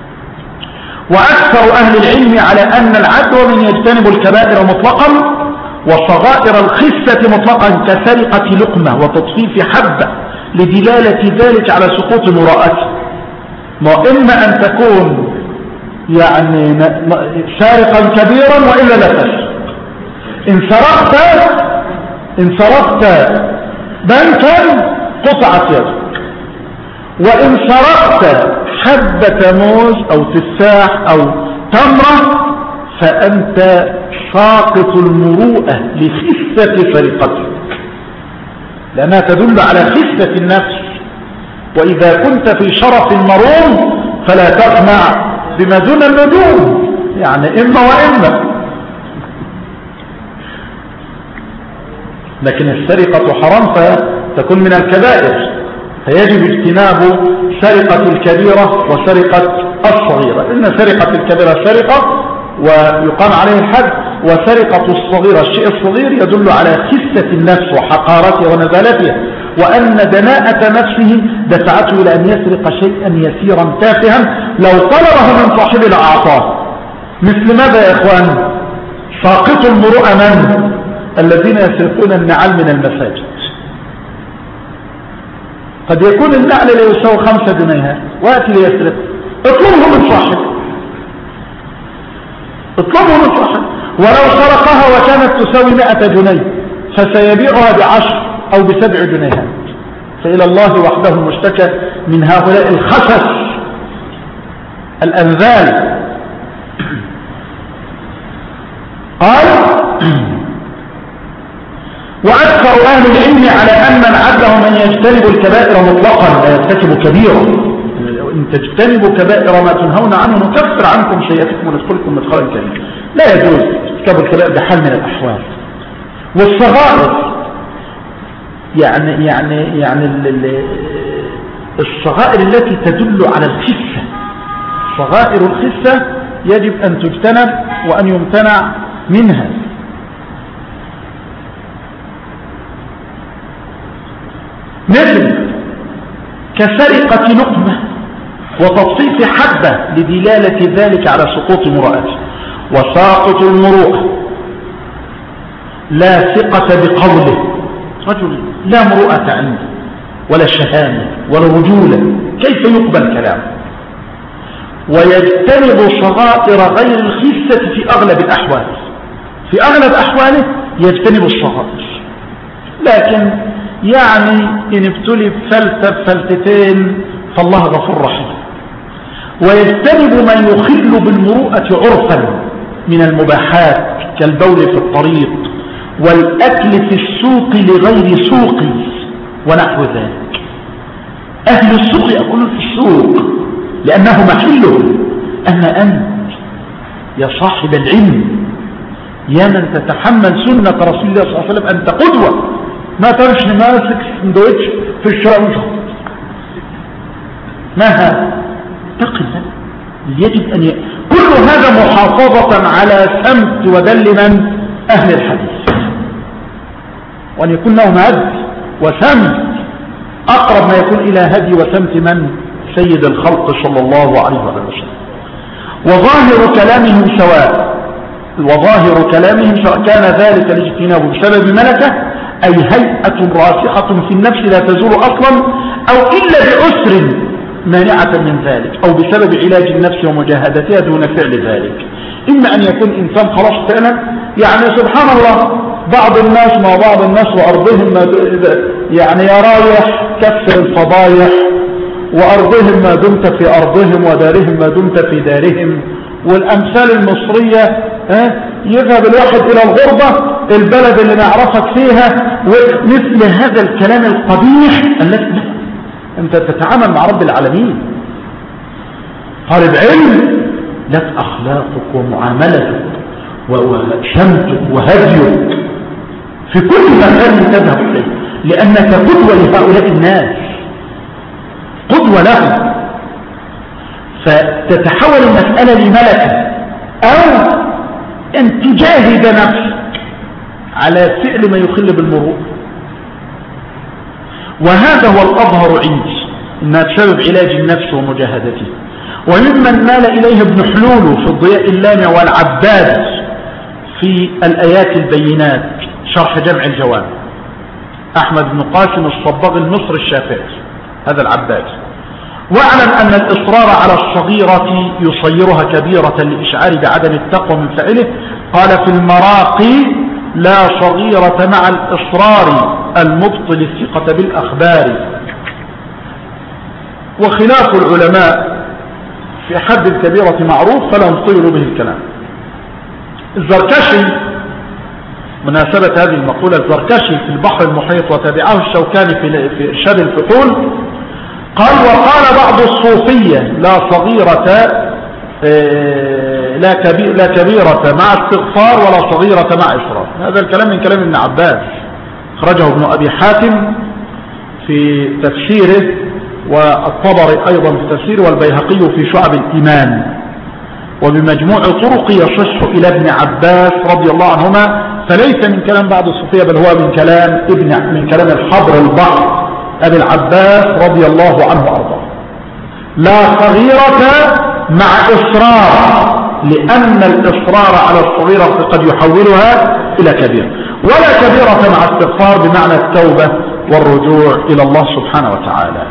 Speaker 1: وأكثر أهل العلم على أن العدو من يجتنب الكبائر مطلقا وصغائر الخسة مطلقا كسرقة لقمة وتطفيف حبة لدلالة ذلك على سقوط مراءته. وإما أن تكون يعني سارقا كبيرا وإلا لا تسرق. إن سرقت إن سرقت بنكا قطعت يدك، وإن سرقت حبة موز أو تفاح أو تمرة فأنت ساقط المروءة لخسة سرقتك، لأنها تدل على خسة النفس. وإذا كنت في شرف مروم فلا تقنع بما دون النجوم، يعني إما وإما. لكن السرقة حرام فتكون من الكبائر، فيجب اجتناب سرقة الكبيرة وسرقة الصغيرة. إن سرقة الكبيرة سرقة ويقام عليه الحد، وسرقة الصغيرة الشيء الصغير يدل على خسة النفس وحقارتها ونزالتها، وأن دناءة نفسه دفعته إلى أن يسرق شيئا يسيرا تافها لو طلبه من صاحبه لأعطاه. مثل ماذا يا إخوان؟ ساقط المروءة من؟ الذين يسرقون النعال من المساجد. قد يكون النعل لا يساوي خمسة جنيهات ويأتي ليسرق، اطلبه من صاحبه، اطلبه من صاحبه. ولو سرقها وكانت تساوي مائة جنيه فسيبيعها بعشر أو بسبع جنيهات. فإلى الله وحده المشتكى من هؤلاء الخسس الأنذال. قال وأكثر أهل العلم على أن العدل من يجتنب الكبائر مطلقا لا يرتكب كبيرا. إن تجتنبوا كبائر ما تنهون عنه نكفر عنكم سيئاتكم وندخلكم مدخلا كريما. لا يجوز ارتكاب الكبائر بحال من الأحوال. والصغائر يعني يعني يعني الصغائر التي تدل على الخسة، صغائر الخسة يجب أن تجتنب وأن يمتنع منها. مثل كسرقة لقمة وتطفيف حبة لدلالة ذلك على سقوط مروءته. وساقط المروءة لا ثقة بقوله، رجل لا مروءة عنده ولا شهامة ولا رجولة، كيف يقبل كلامه؟ ويجتنب صغائر غير الخسة في أغلب الأحوال، في أغلب أحواله يجتنب الصغائر. لكن يعني إن ابتلي بفلتة بفلتتين فالله غفور رحيم. ويجتنب من يخل بالمروءة عرفا من المباحات كالبول في الطريق والأكل في السوق لغير سوق ونحو ذلك. أهل السوق يأكلون في السوق لأنه محله. أما أنت يا صاحب العلم يا من تتحمل سنة رسول الله صلى الله عليه وسلم أنت قدوة، ما تمشي ماسك سندوتش في الشارع ما هذا؟ اتق الله. يجب أن ي... كل هذا محافظة على سمت ودل من؟ أهل الحديث، وأن يكون لهم هدي وسمت أقرب ما يكون إلى هدي وسمت من؟ سيد الخلق صلى الله عليه وسلم. وظاهر كلامهم سواء، وظاهر كلامهم سواء كان ذلك الاجتناب بسبب ملكة أي هيئة راسخة في النفس لا تزول أصلا، أو إلا بعسر مانعة من ذلك، أو بسبب علاج النفس ومجاهدتها دون فعل ذلك. إما أن يكون إنسان خلاص فعلا يعني سبحان الله بعض الناس مع بعض الناس وأرضهم يعني يا رايح كسر الفضايح، وأرضهم ما دمت في أرضهم ودارهم ما دمت في دارهم، والأمثال المصرية يذهب الواحد إلى الغربة البلد اللي نعرفك فيها، ومثل هذا الكلام القبيح الذي أنت تتعامل مع رب العالمين. طالب علم لك أخلاقك ومعاملتك وشمتك وهديك في كل مكان تذهب إليه، لأنك قدوة لهؤلاء الناس، قدوة لهم. فتتحول المسألة لملكة، أو أن تجاهد نفسك على فعل ما يخل بالمروءة. وهذا هو الأظهر عندي إنها بسبب علاج النفس ومجاهدته. وممن مال إليه ابن حلول في الضياء اللامع والعباد في الآيات البينات شرح جمع الجوامع، أحمد بن قاسم الصباغ المصري الشافعي هذا العباسي. واعلم أن الإصرار على الصغيرة يصيرها كبيرة لإشعار بعدم التقوى من فعله. قال في المراقي: لا صغيرة مع الإصرار المبطل الثقة بالأخبار. وخلاف العلماء في حد الكبيرة معروف فلا نطيل به الكلام. الزركشي مناسبة هذه المقولة، الزركشي في البحر المحيط وتابعه الشوكاني في إرشاد الفحول قال: وقال بعض الصوفية: لا صغيرة لا, كبير لا كبيرة مع استغفار ولا صغيرة مع إصرار. هذا الكلام من كلام ابن عباس، خرجه ابن أبي حاتم في تفسيره، والطبري أيضا في تفسيره، والبيهقي في شعب الإيمان. وبمجموع طرق يصح إلى ابن عباس رضي الله عنهما، فليس من كلام بعض الصوفية بل هو من كلام ابن من كلام الحبر البحر أبي العباس رضي الله عنه وأرضاه. لا صغيرة مع إصرار، لأن الإصرار على الصغيرة قد يحولها إلى كبيرة، ولا كبيرة مع استغفار بمعنى التوبة والرجوع إلى الله سبحانه وتعالى.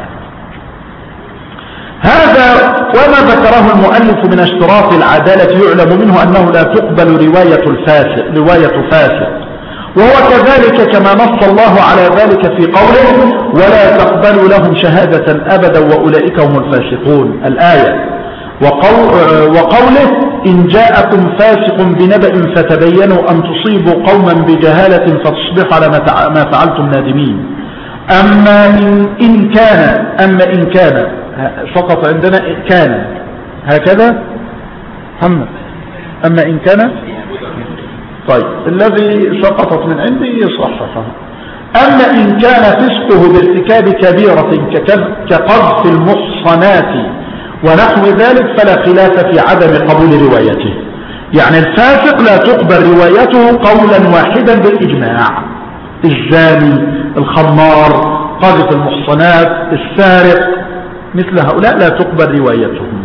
Speaker 1: هذا وما ذكره المؤلف من اشتراط العدالة يعلم منه أنه لا تقبل رواية الفاسق رواية فاسق، وهو كذلك كما نص الله على ذلك في قوله: ولا تقبلوا لهم شهادة أبدا وأولئك هم الفاسقون الآية. وقوله: إن جاءكم فاسق بنبأ فتبينوا أن تصيبوا قوما بجهالة فتصبحوا على ما فعلتم نادمين. أما إن, إن كان أما إن كان سقط عندنا كان هكذا محمد. أما إن كان طيب الذي سقطت من عندي يصححه. أما إن كان فسقه بارتكاب كبيرة كقذف المحصنات ونحو ذلك فلا خلاف في عدم قبول روايته. يعني الفاسق لا تقبل روايته قولا واحدا بالإجماع. الزاني، الخمار، قاذف المحصنات، السارق، مثل هؤلاء لا تقبل روايتهم.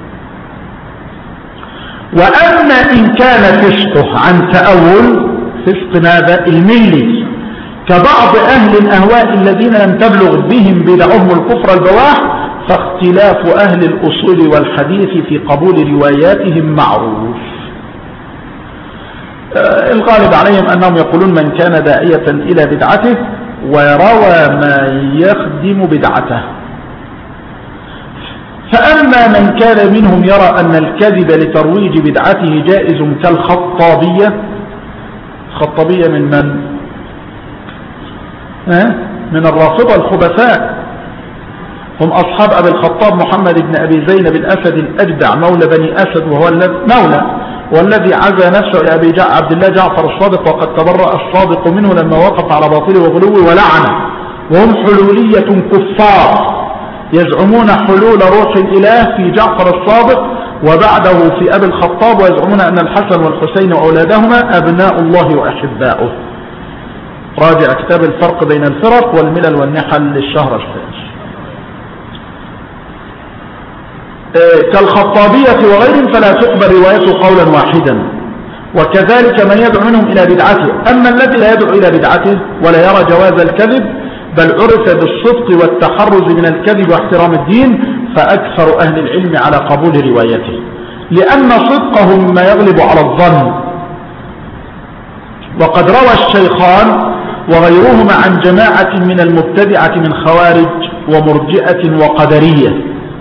Speaker 1: وأما إن كان فسقه عن تأول، فسق ماذا؟ الملي، كبعض أهل الأهواء الذين لم تبلغ بهم بدعهم الكفر البواح، فاختلاف أهل الأصول والحديث في قبول رواياتهم معروف. آه الغالب عليهم أنهم يقولون: من كان داعية إلى بدعته وروى ما يخدم بدعته. فأما من كان منهم يرى أن الكذب لترويج بدعته جائز كالخطابية. الخطابية من من؟ آه؟ من الرافضة الخبثاء، هم أصحاب أبي الخطاب محمد بن أبي زينب الأسد الأجدع مولى بني أسد، وهو مولى والذي عزى نفسه إلى أبي عبد الله جعفر الصادق، وقد تبرأ الصادق منه لما وقف على باطله وغلوه ولعنه. وهم حلولية كفار يزعمون حلول روح الإله في جعفر الصادق وبعده في أبي الخطاب، ويزعمون أن الحسن والحسين وأولادهما أبناء الله وأحباؤه. راجع كتاب الفرق بين الفرق والملل والنحل للشهر السادس. كالخطابية وغيرهم فلا تقبل روايته قولا واحدا، وكذلك من يدعو منهم إلى بدعته. أما الذي لا يدعو إلى بدعته ولا يرى جواز الكذب بل عرف بالصدق والتحرز من الكذب واحترام الدين، فأكثر أهل العلم على قبول روايته، لأن صدقه مما يغلب على الظن. وقد روى الشيخان وغيرهما عن جماعة من المبتدعة من خوارج ومرجئة وقدرية.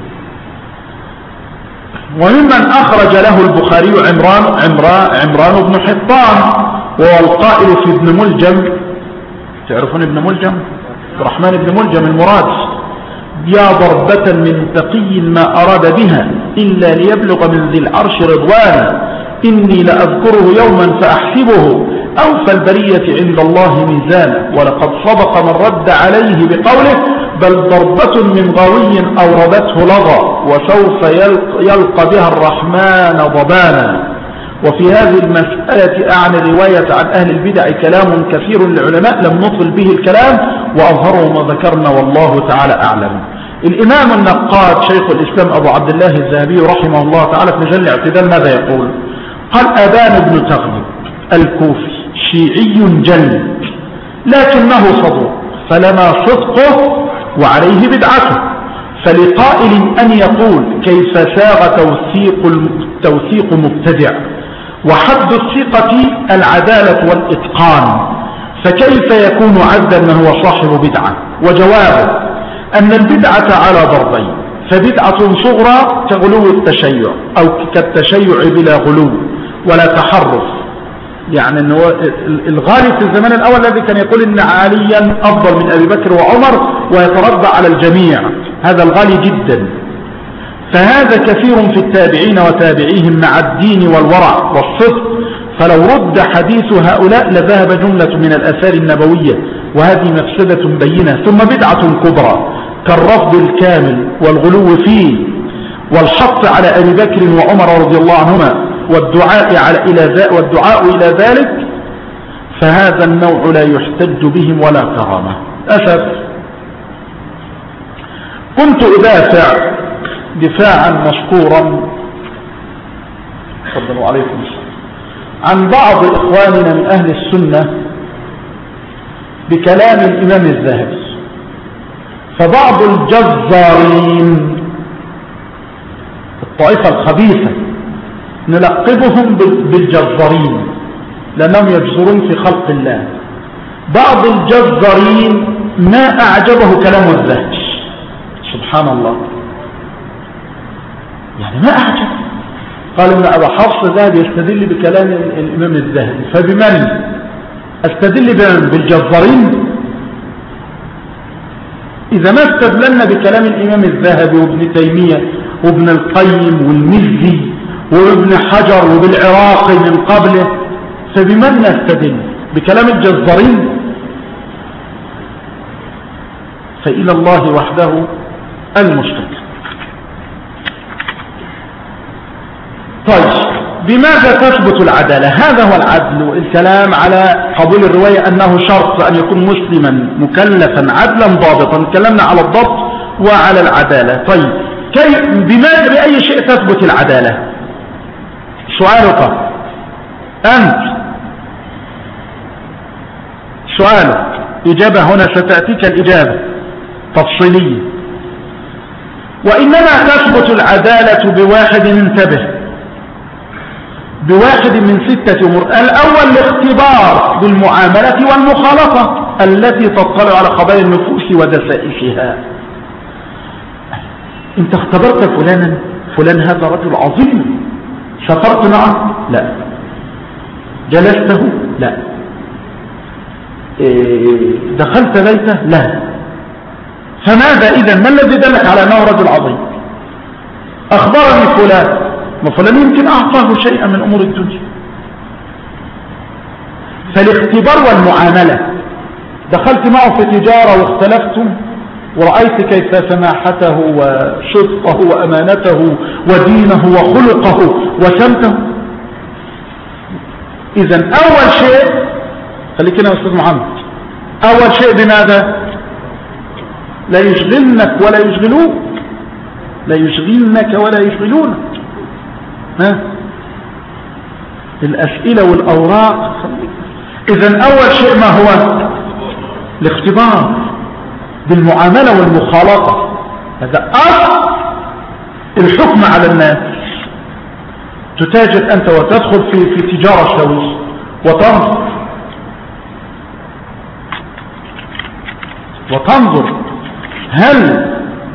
Speaker 1: وممن أخرج له البخاري عمران, عمران, عمران بن حطان، وهو القائل في ابن ملجم. تعرفون ابن ملجم؟ الرحمن بن ملجم المرادس: يا ضربة من تقي ما أراد بها إلا ليبلغ من ذي العرش رضوانا، إني لأذكره يوما فأحسبه أوفى البرية عند الله ميزانا، ولقد صدق من رد عليه بقوله: بل ضربة من غوي أوردته لظى وسوف يلقى بها الرحمن ضبانا. وفي هذه المسألة أعني الرواية عن أهل البدع كلام كثير للعلماء لم نطل به الكلام، وأظهره ما ذكرنا والله تعالى أعلم. الإمام النقاد شيخ الإسلام أبو عبد الله الذهبي رحمه الله تعالى في مجلة الاعتدال ماذا يقول؟ قال: أبان بن تغلب الكوفي شيعي جل لكنه صدوق، فلما صدقه وعليه بدعته. فلقائل أن يقول كيف ساغ توثيق التوثيق مبتدع، وحد الثقة العدالة والإتقان، فكيف يكون عبدا من هو صاحب بدعة؟ وجوابه أن البدعة على ضربين، فبدعة صغرى كغلو التشيع أو كالتشيع بلا غلو ولا تحرف، يعني أنه الغالي في الزمان الأول الذي كان يقول إن عليا أفضل من أبي بكر وعمر ويتربى على الجميع، هذا الغالي جدا. فهذا كثير في التابعين وتابعيهم مع الدين والورع والصدق، فلو رد حديث هؤلاء لذهب جملة من الآثار النبوية، وهذه مفسدة بينة. ثم بدعة كبرى كالرفض الكامل والغلو فيه والحط على أبي بكر وعمر رضي الله عنهما والدعاء, على إلى والدعاء إلى ذلك، فهذا النوع لا يحتج بهم ولا كرامة. أسف كنت أدافع دفاعا مشكورا تفضلوا عليكم عن بعض إخواننا من أهل السنة بكلام الإمام الذهبي، فبعض الجزارين الطائفة الخبيثة نلقبهم بالجزارين لأنهم يجزرون في خلق الله. بعض الجزارين ما أعجبه كلام الذهبي، سبحان الله، يعني ما أعجب. قال إن أبا حفص ذهب يستدل بكلام الإمام الذهبي، فبمن استدل بالجزارين؟ إذا ما استدلنا بكلام الإمام الذهبي وابن تيمية وابن القيم والمزي وابن حجر وبالعراقي من قبله، فبمن نستدل؟ بكلام الجزارين؟ فإلى الله وحده المشتكى. طيب، بماذا تثبت العدالة؟ هذا هو العدل، الكلام على قبول الرواية أنه شرط أن يكون مسلما مكلفا عدلا ضابطا، تكلمنا على الضبط وعلى العدالة. طيب، كي بماذا بأي شيء تثبت العدالة؟ سؤالك أنت، سؤالك، إجابة هنا ستأتيك الإجابة تفصيلية. وإنما تثبت العدالة بواحد، انتبه، بواحد من ستة أمور. الأول الاختبار بالمعاملة والمخالطة التي تطلع على خبايا النفوس ودسائسها. انت اختبرت فلانا، فلان هذا رجل عظيم، سافرت معه؟ لا. جلسته؟ لا. إيه دخلت بيته؟ لا. فماذا إذن؟ ما الذي دلك على أنه رجل عظيم؟ أخبرني فلان، وفلان يمكن أعطاه شيئا من أمور الدنيا. فالاختبار والمعاملة، دخلت معه في تجارة واختلفتم ورأيت كيف سماحته وصدقه وأمانته ودينه وخلقه وسمته. إذن أول شيء، خليك هنا يا أستاذ محمد، أول شيء بماذا؟ لا يشغلنك ولا يشغلوك، لا يشغلنك ولا يشغلونك. ها؟ الأسئلة والأوراق. إذن أول شيء ما هو؟ الاختبار بالمعاملة والمخالطة، هذا أصل الحكم على الناس. تتاجر أنت وتدخل في في تجارة شوية وتنظر وتنظر هل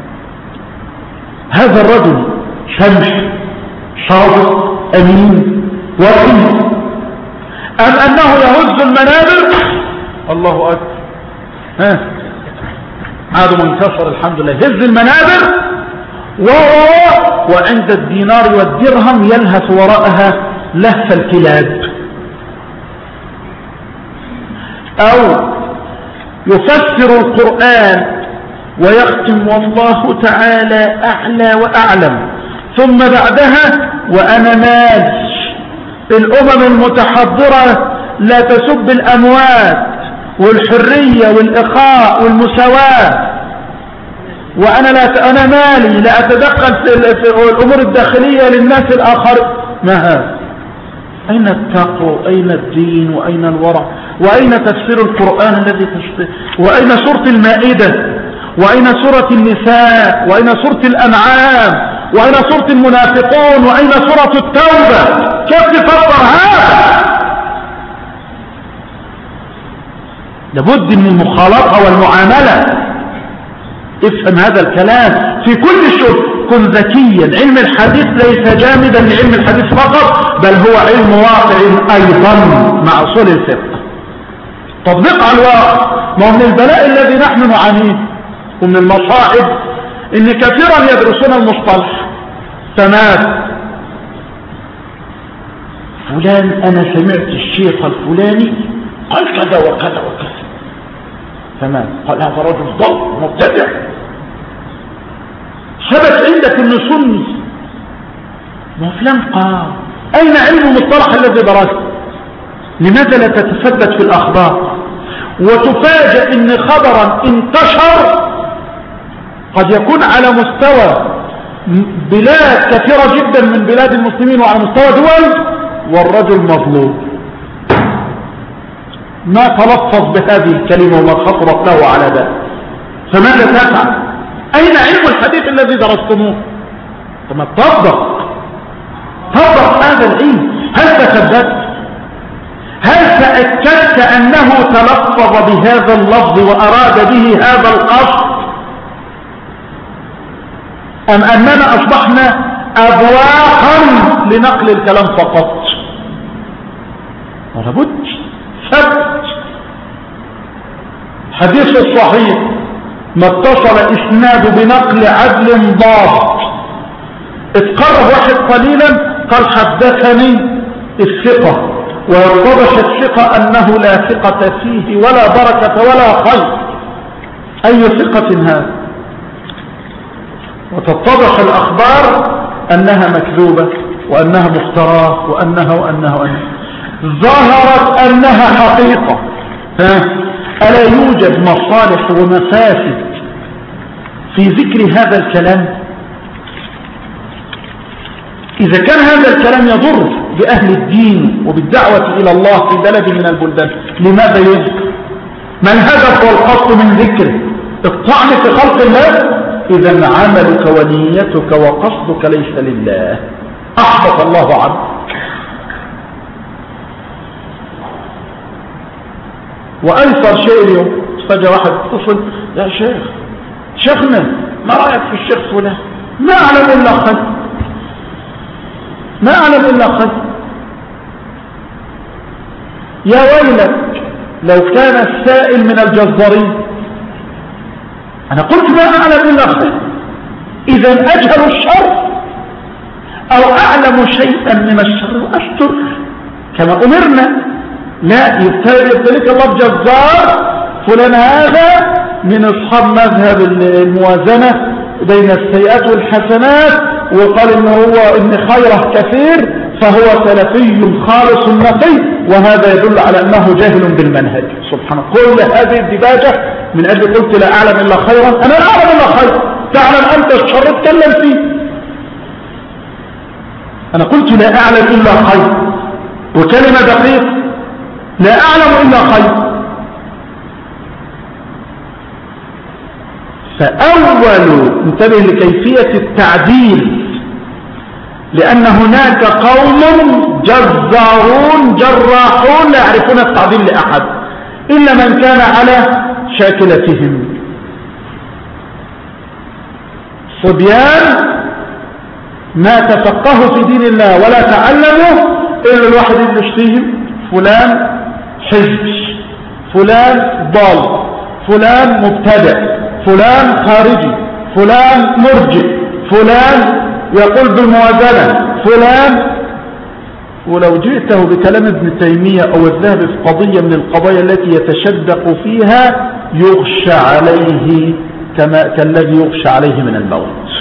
Speaker 1: هذا الرجل سمح صادق أمين وفي، أم أنه يهز المنابر؟ الله أكبر، ها عاد منتصر الحمد لله، يهز المنابر وهو وعند الدينار والدرهم يلهث وراءها لهف الكلاب، أو يفسر القرآن ويختم والله تعالى أعلى وأعلم، ثم بعدها وأنا ماج الأمم المتحضرة لا تسب الأموات والحرية والإخاء والمساواة، وأنا لا أنا مالي لا أتدخل في الأمور الداخلية للناس الآخر. ما هذا؟ أين التقوى؟ أين الدين؟ وأين الورع؟ وأين تفسير القرآن الذي تشتهي؟ وأين سورة المائدة؟ وأين سورة النساء؟ وأين سورة الأنعام؟ وأين سورة المنافقون؟ وأين سورة التوبة؟ كيف تفسر هذا؟ لابد من المخالطة والمعاملة. افهم هذا الكلام في كل شيء. كن ذكيا. علم الحديث ليس جامدا لعلم الحديث فقط، بل هو علم واقع أيضا مع أصول الفقه. تطبيق على الواقع. ما من البلاء الذي نحن نعانيه ومن المصائب إن كثيرا يدرسون المصطلح. تمام، فلان أنا سمعت الشيخ الفلاني قال كذا وكذا وكذا. تمام، قال هذا رجل ضل مبتدع. ثبت عندك انه سني. ما فلان قال. اين علم المصطلح الذي درسته؟ لماذا لا تتثبت في الاخبار وتفاجئ ان خبرا انتشر قد يكون على مستوى بلاد كثيرة جدا من بلاد المسلمين وعلى مستوى دول، والرجل مظلوم ما تلفظ بهذه الكلمة وما خطرت له على ذلك. فماذا تفعل؟ أين علم الحديث الذي درستموه؟ ثم تطبق تطبق هذا العلم. هل تثبت؟ هل تأكدت أنه تلفظ بهذا اللفظ وأراد به هذا القصد، أم أننا أصبحنا أذواقا لنقل الكلام فقط؟ ولا بد ثبت. حديث الصحيح ما اتصل إسناد بنقل عدل ضابط. اتقرب واحد قليلا قال حدثني الثقة، ويتضح الثقة أنه لا ثقة فيه ولا بركة ولا خير. أي ثقة هذا؟ وتتضح الأخبار أنها مكذوبة وأنها مفتراه وأنها وأنها وأنها ظهرت أنها حقيقة. ها؟ ألا يوجد مصالح ومفاسد في ذكر هذا الكلام؟ إذا كان هذا الكلام يضر بأهل الدين وبالدعوة إلى الله في بلد من البلدان، لماذا يذكر؟ ما الهدف والقصد من ذكره؟ الطعن في خلق الله؟ إذا عملك ونيتك وقصدك ليس لله، أحبط الله عنك. وأيسر شيء اليوم فجأة واحد اتصل، يا شيخ شيخنا ما رأيك في الشيخ فلان؟ ما أعلم إلا خير، ما أعلم إلا خير. يا ويلك لو كان السائل من الجزارين. أنا قلت ما أعلم إلا خير، إذا أجهل الشر أو أعلم شيئا من الشر وأستر كما أمرنا. لا يبتلك الله بجزار فلان هذا من أصحاب مذهب الموازنة بين السيئات والحسنات، وقال إن هو إن خيره كثير فهو سلفي خالص نقي، وهذا يدل على أنه جاهل بالمنهج. سبحانه. كل هذه الدباجة من أجل قلت لا أعلم إلا خيرا. أنا لا أعلم إلا خير، تعلم أنت الشر اتكلم فيه. أنا قلت لا أعلم إلا خير، وكلمة دقيقة، لا أعلم إلا خير. فأول انتبه لكيفية التعديل، لأن هناك قوم جزارون جراحون لا يعرفون التعديل لأحد إلا من كان على شاكلتهم. صبيان ما تفقهوا في دين الله ولا تعلموا إلا الواحد اللي يشتيهم فلان حزبي، فلان ضال، فلان مبتدع، فلان خارجي، فلان مرجئ، فلان يقول بالموازنة، فلان. ولو جئته بكلام ابن تيمية أو الذهبي في قضية من القضايا التي يتشدق فيها يغشى عليه كما كالذي يغشى عليه من الموت،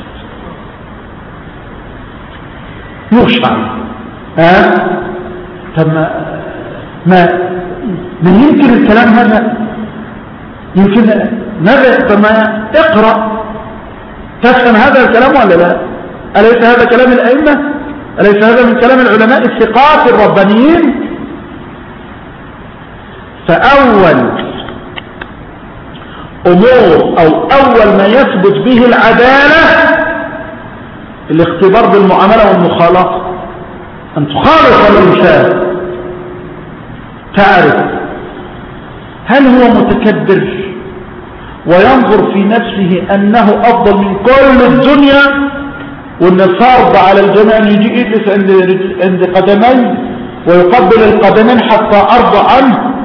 Speaker 1: يغشى عليه. ها طب ما ما من يمكن الكلام هذا؟ يمكن ماذا؟ طب ما اقرأ تفهم هذا الكلام ولا لا؟ أليس هذا كلام الأئمة؟ أليس هذا من كلام العلماء الثقات الربانيين؟ فأول أمور أو أول ما يثبت به العدالة الاختبار بالمعاملة والمخالطة، أن تخالط الإنسان تعرف هل هو متكبر وينظر في نفسه أنه أفضل من كل الدنيا، وأن الفرض على الجميع أن يجي يجلس عند عند قدميه ويقبل القدمين حتى أرضى عنه.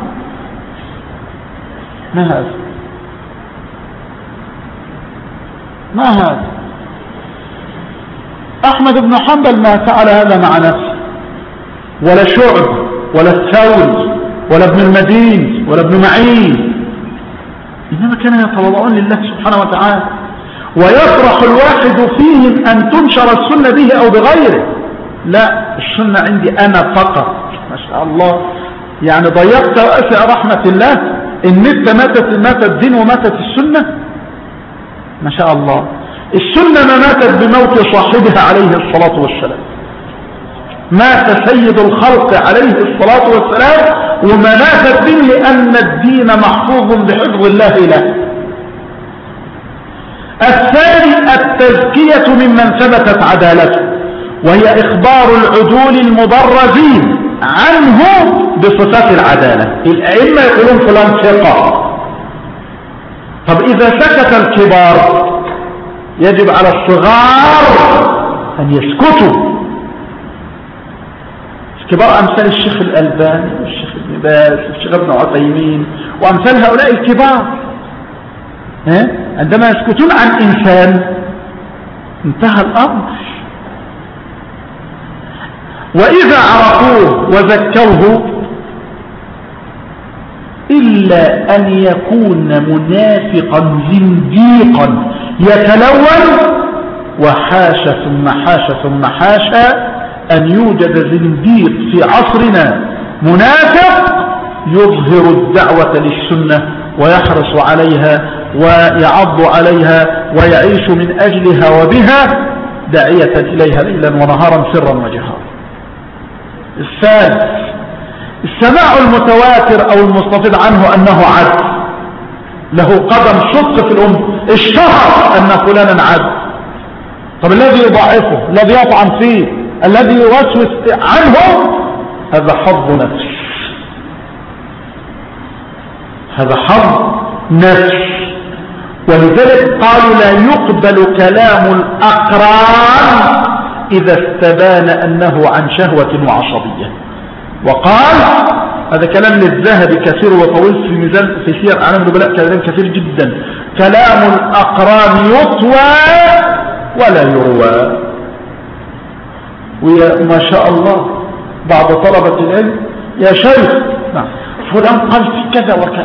Speaker 1: ما هذا؟ ما هذا؟ أحمد بن حنبل ما فعل هذا مع نفسه، ولا شعب ولا الثوري ولا ابن المدين ولا ابن معين، إنما كان يتواضعون لله سبحانه وتعالى، ويفرح الواحد فيهم أن تنشر السنة به أو بغيره. لا، السنة عندي أنا فقط. ما شاء الله، يعني ضيقت واسع رحمة الله، إن مت ماتت مات الدين وماتت السنة. ما شاء الله، السنة ما ماتت بموت صاحبها عليه الصلاة والسلام، مات سيد الخلق عليه الصلاة والسلام وما مات الدين، لأن الدين محفوظ بحفظ الله له. الثاني التزكية ممن ثبتت عدالته، وهي إخبار العدول المبرزين عنه بصفات العدالة. الأئمة يقولون فلان ثقة، طب إذا سكت الكبار يجب على الصغار أن يسكتوا. الكبار أمثال الشيخ الألباني والشيخ ابن باز والشيخ ابن عثيمين وأمثال هؤلاء الكبار، ها؟ عندما يسكتون عن إنسان انتهى الأمر. وإذا عرفوه وذكروه إلا أن يكون منافقا زنديقا يتلون، وحاش ثم حاش ثم حاش أن يوجد زنديق في عصرنا منافق يظهر الدعوة للسنة ويحرص عليها ويعض عليها ويعيش من أجلها وبها داعية إليها ليلا ونهارا سرا وجهارا. الثالث السماع المتواتر أو المستفيض عنه أنه عدل، له قدم صدق في الأمة، اشتهر أن فلانا عدل. طب الذي يضعفه، الذي يطعن فيه، الذي يوسوس عنه، هذا حظ نفس، هذا حظ نفس. ولذلك قالوا لا يقبل كلام الأقران إذا استبان أنه عن شهوة وعصبية. وقال هذا كلام للذهبي كثير وطويل في ميزان في سير أعلام النبلاء، كلام كثير جدا. كلام الأقران يطوى ولا يروى. وما شاء الله بعض طلبة العلم يا شيخ نعم فلان قال في كذا وكذا،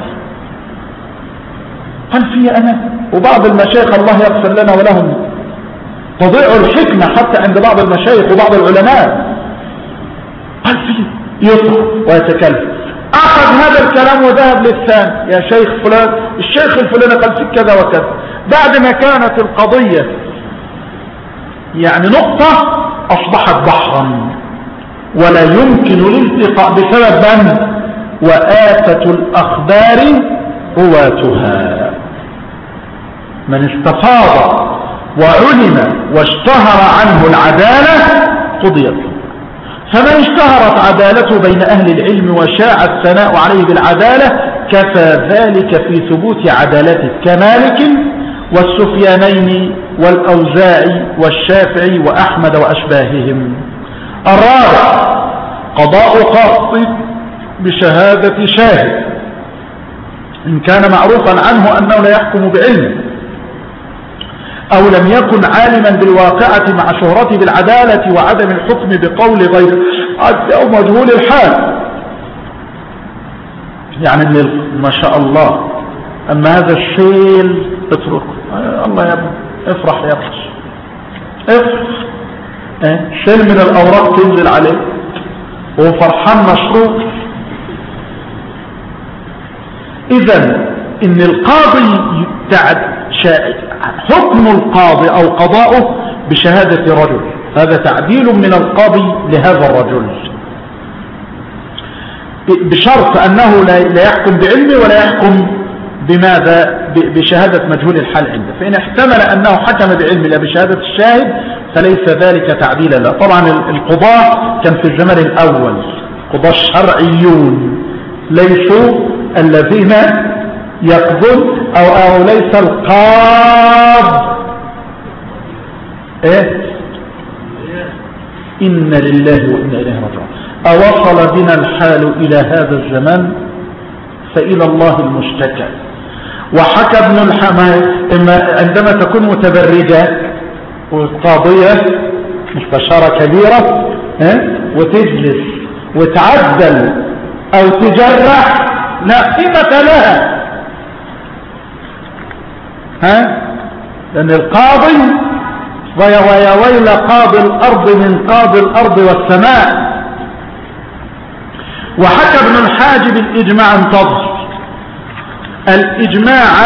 Speaker 1: قال في أنا. وبعض المشايخ الله يغفر لنا ولهم تضيع الحكمة حتى عند بعض المشايخ وبعض العلماء، قال فيه يطلع ويتكلم، أخذ هذا الكلام وذهب للثاني يا شيخ فلان الشيخ الفلاني قال فيه كذا وكذا، بعد ما كانت القضية يعني نقطة أصبحت بحرا ولا يمكن الالتقاء بسبب من وآفة الأخبار رواتها. من استفاض وعلم واشتهر عنه العدالة قضيت. فمن اشتهرت عدالته بين أهل العلم وشاع الثناء عليه بالعدالة كفى ذلك في ثبوت عدالته كمالك والسفيانين والأوزاعي والشافعي وأحمد وأشباههم. الرابع قضاء قاضي بشهادة شاهد إن كان معروفا عنه أنه لا يحكم بعلم أو لم يكن عالما بالواقعة مع شهرته بالعدالة وعدم الحكم بقول غير عدل أو مجهول الحال. يعني ما شاء الله أما هذا الشيل اتركه، الله يا ابني افرح يا ابني افرح، اه؟ شيل من الأوراق تنزل عليه وفرحان مشروط. إذن إن القاضي حكم القاضي أو قضاؤه بشهادة رجل هذا تعديل من القاضي لهذا الرجل بشرط أنه لا يحكم بعلمه ولا يحكم بماذا بشهادة مجهول الحال عنده. فإن احتمل أنه حكم بعلمه لا بشهادة الشاهد فليس ذلك تعديلا لا. طبعا القضاة كان في الزمن الأول قضاة الشرعيون ليسوا الذين يقضون أو, أو ليس القاض إيه إن لله وإنا إليه راجعون. أوصل بنا الحال إلى هذا الزمان فإلى الله المشتكى. وحكى ابن الحمام عندما تكون متبرجة وقاضية مستشارة كبيرة اه؟ وتجلس وتعدل أو تجرح لا قيمة لها ها؟ لأن القاضي ويا ويا ويل قاضي الأرض من قاضي الأرض والسماء. وحكى ابن الحاجب الإجماع انتظر الإجماع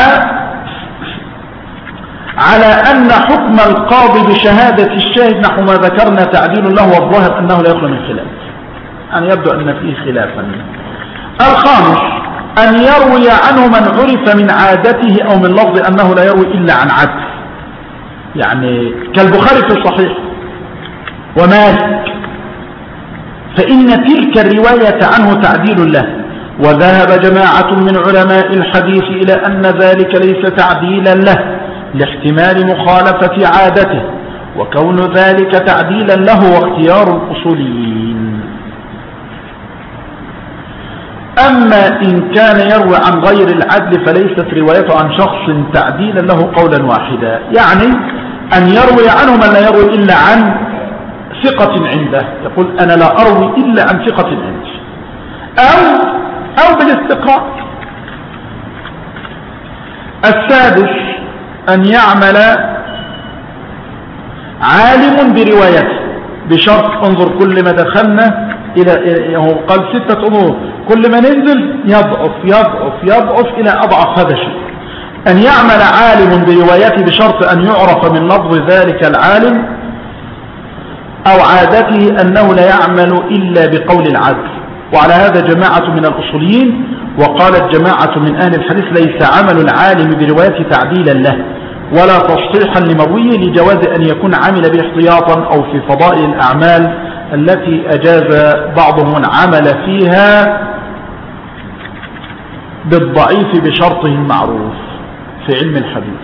Speaker 1: على أن حكم القاضي بشهادة الشاهد نحو ما ذكرنا تعديل له والظاهر أنه لا يخلو من خلاف يعني يبدو أن فيه خلافا. الخامس أن يروي عنه من عرف من عادته أو من لفظ أنه لا يروي إلا عن عدل يعني كالبخاري في الصحيح ومالك فإن تلك الرواية عنه تعديل له. وذهب جماعة من علماء الحديث إلى أن ذلك ليس تعديلا له لاحتمال مخالفة عادته وكون ذلك تعديلا له واختيار الأصوليين. أما إن كان يروي عن غير العدل فليست روايته عن شخص تعديلا له قولا واحدا يعني أن يروي عنه من لا يروي إلا عن ثقة عنده يقول أنا لا أروي إلا عن ثقة عندي أو أو بالاستقراء. السادس أن يعمل عالم بروايته بشرط انظر كل ما دخلنا إلى هو قال ستة أمور كل ما ننزل يضعف يضعف يضعف إلى أضعف هذا الشيء. أن يعمل عالم بروايته بشرط أن يعرف من لفظ ذلك العالم أو عادته أنه لا يعمل إلا بقول العدل. وعلى هذا جماعة من الأصوليين وقالت جماعة من أهل الحديث ليس عمل العالم بروايته تعديلا له ولا تصحيحا لمرويه لجواز أن يكون عمل به احتياطا أو في فضائل الأعمال التي أجاز بعضهم العمل فيها بالضعيف بشرطه المعروف في علم الحديث.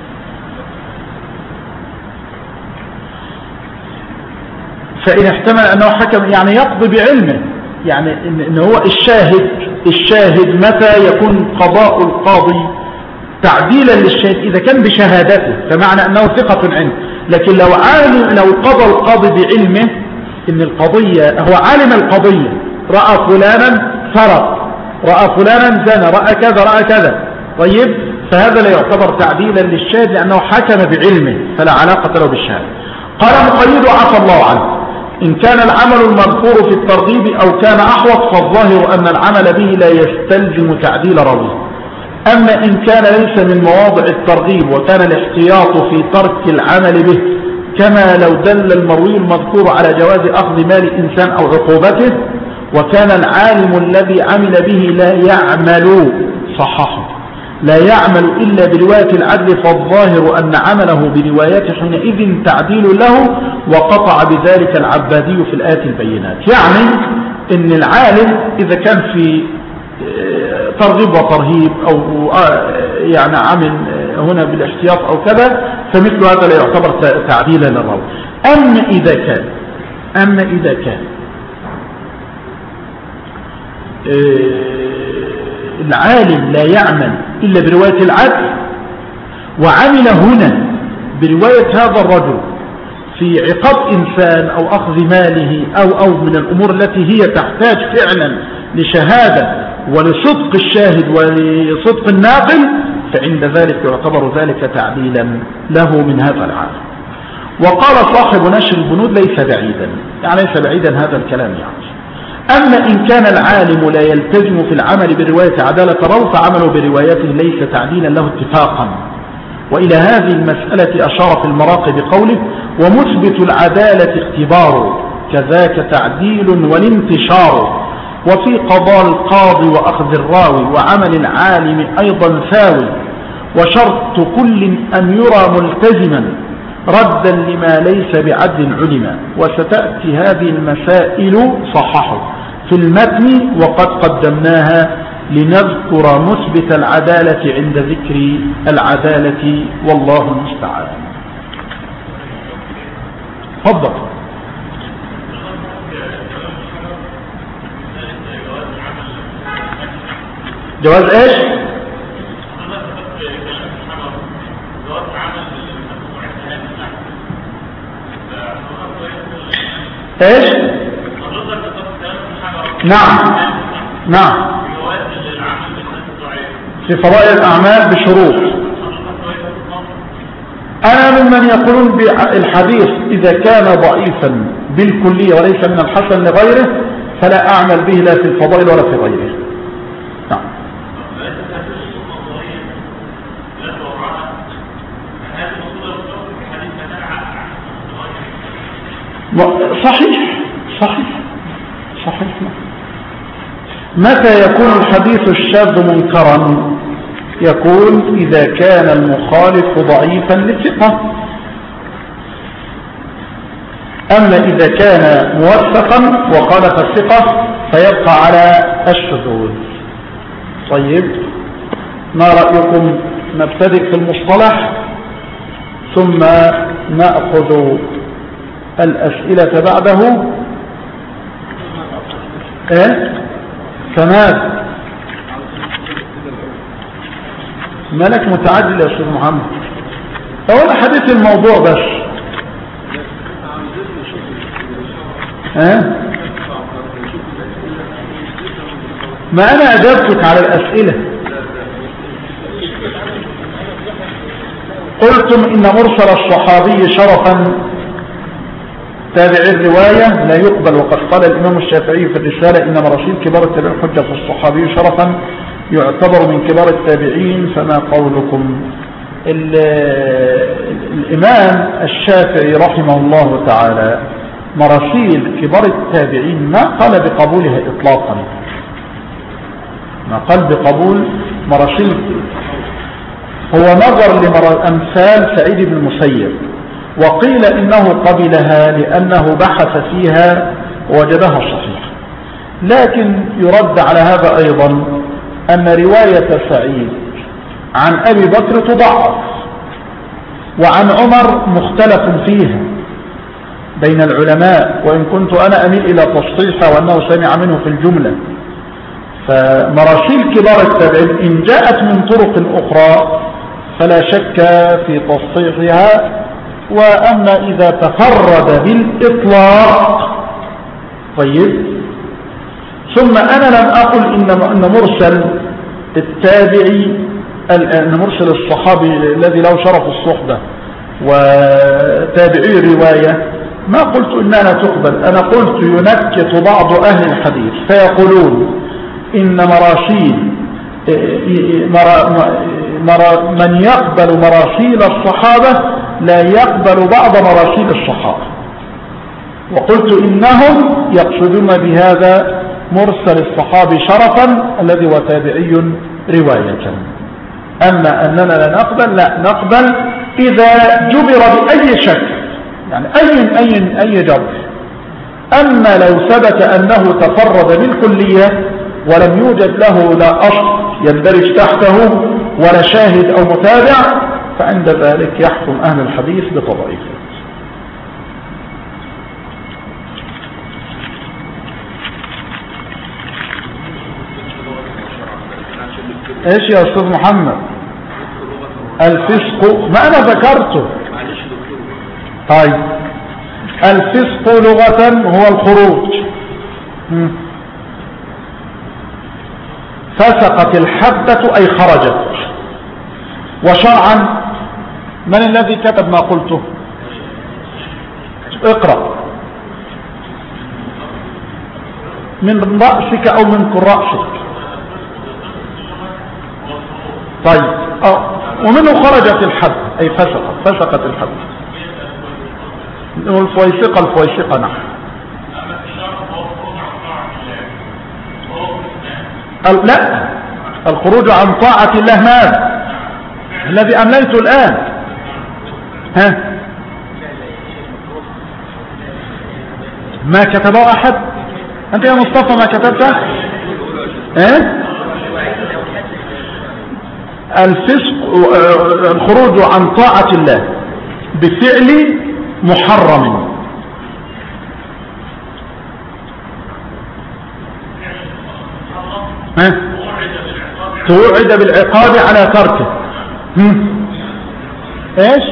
Speaker 1: فإن احتمل أنه حكم يعني يقضي بعلمه يعني إن هو الشاهد الشاهد متى يكون قضاء القاضي تعديلا للشاهد إذا كان بشهادته فمعنى أنه ثقة عنه. لكن لو عالم لو قضى القاضي بعلمه إن القضية هو عالم القضية رأى فلانا سرق رأى فلانا زنى رأى كذا رأى كذا طيب فهذا لا يعتبر تعديلا للشاهد لأنه حكم بعلمه فلا علاقة له بالشهادة. قال مقيد عفى الله عنه إن كان العمل المذكور في الترغيب أو كان أحوط فالظاهر أن العمل به لا يستلزم تعديل راويه. أما إن كان ليس من مواضع الترغيب وكان الاحتياط في ترك العمل به كما لو دل المروي المذكور على جواز أخذ مال إنسان أو عقوبته وكان العالم الذي عمل به لا يعمل صححه لا يعمل إلا برواية العدل فالظاهر أن عمله بروايته حينئذ تعديل له وقطع بذلك العبادي في الآيات البينات. يعني إن العالم إذا كان في ترغيب وترهيب أو يعني عمل هنا بالاحتياط أو كذا فمثل هذا لا يعتبر تعديلا للراوي. أما إذا كان أما إذا كان العالم لا يعمل إلا برواية العدل وعمل هنا برواية هذا الرجل في عقاب إنسان أو أخذ ماله أو أو من الأمور التي هي تحتاج فعلا لشهادة ولصدق الشاهد ولصدق الناقل فعند ذلك يعتبر ذلك تعديلا له من هذا العالم. وقال صاحب نشر البنود ليس بعيدا يعني ليس بعيدا هذا الكلام يعني. أما إن كان العالم لا يلتزم في العمل برواية عدالة الراوي فعمله بروايته ليس تعديلا له اتفاقا وإلى هذه المسألة أشار في المراقي بقوله: ومثبت العدالة اختبار، كذاك تعديل والانتشار، وفي قضاء القاضي وأخذ الراوي وعمل العالم أيضا ثاوي، وشرط كل أن يرى ملتزما ردا لما ليس بعدل علما. وستأتي هذه المسائل صححه في المتن وقد قدمناها لنذكر مثبت العدالة عند ذكر العدالة، والله المستعان. تفضل. جواز ايش؟ ايش؟ نعم نعم، في فضائل الأعمال بشروط. أنا ممن يقولون بالحديث إذا كان ضعيفا بالكلية وليس من الحسن لغيره فلا أعمل به لا في الفضائل ولا في غيره. نعم. صحيح صحيح صحيح. متى يكون الحديث الشاذ منكرا؟ يكون إذا كان المخالف ضعيفا للثقة. أما إذا كان موثقا وخالف الثقة فيبقى على الشذوذ. طيب، ما رأيكم نبتدئ في المصطلح ثم نأخذ الأسئلة بعده؟ ايه كمال ملك متعدل يا أستاذ محمد. أولا حديث الموضوع بس. ها؟ ما أنا أجبتك على الأسئلة. قلتم إن مرسل الصحابي شرفا تابع الرواية لا يقبل، وقد قال الإمام الشافعي في الرسالة إن مراسيل كبار التابعين حجة، في الصحابي شرفا يعتبر من كبار التابعين، فما قولكم؟ الإمام الشافعي رحمه الله تعالى مراسيل كبار التابعين ما قال بقبولها إطلاقا، ما قال بقبول مراسيل. هو نظر لأمثال سعيد بن المسيب وقيل إنه قبلها لأنه بحث فيها ووجدها صحيحة، لكن يرد على هذا أيضا أن رواية سعيد عن أبي بكر تضعف، وعن عمر مختلف فيها بين العلماء، وإن كنت أنا أميل إلى تصحيحها وأنه سمع منه في الجملة. فمراسيل كبار التابعين إن جاءت من طرق أخرى فلا شك في تصحيحها، وأما إذا تفرد بالإطلاق. طيب، ثم أنا لم أقل إن مرسل التابعي أن مرسل الصحابي الذي له شرف الصحبة وتابعي الرواية ما قلت إنها تقبل. أنا قلت ينكت بعض أهل الحديث فيقولون إن مراسيل من يقبل مراسيل الصحابة لا يقبل بعض مراسيل الصحابة، وقلت إنهم يقصدون بهذا مرسل الصحابي شرفا الذي هو تابعي رواية. أما أننا لا نقبل، لا نقبل إذا جبر بأي شكل، يعني أي أي أي جبر. أما لو ثبت أنه تفرد بالكلية ولم يوجد له لا أصل يندرج تحته ولا شاهد أو متابع، فعند ذلك يحكم أهل الحديث بتضعيفه. ايش يا أستاذ محمد؟ الفسق ما أنا ذكرته. طيب، الفسق لغة هو الخروج. فسقت الحبة أي خرجت. وشرعا من الذي كتب ما قلته؟ اقرأ من رأسك أو من رأسك. طيب، أو ومنه خرجت الحد أي فسقت فسقت الحد. والفويسقة الفويسقة نعم. لا، الخروج عن طاعة الله ماذا الذي أمليته الآن؟ ها ما كتبه أحد؟ أنت يا مصطفى ما كتبته؟ ها الفسق الخروج عن طاعة الله بفعل محرم. ها توعد بالعقاب على تركه. هم؟ ايش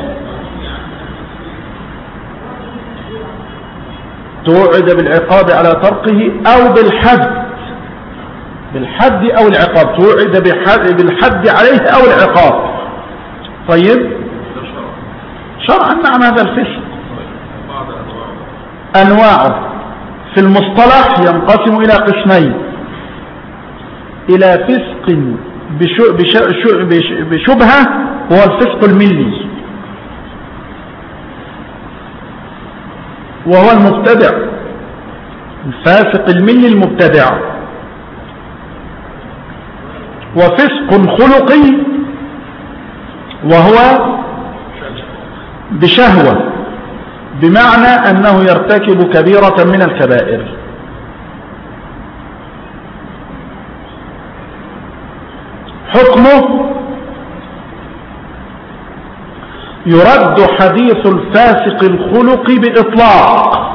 Speaker 1: توعد بالعقاب على تركه او بالحد بالحد او العقاب. توعد بالحد عليه او العقاب. طيب شرعا نعم هذا الفسق انواعه في المصطلح ينقسم الى قسمين: الى فسق بشبهة وهو الفسق الملي وهو المبتدع، الفاسق الملي المبتدع. وفسق خلقي وهو بشهوة، بمعنى أنه يرتكب كبيرة من الكبائر. حكمه يرد حديث الفاسق الخلق بإطلاق،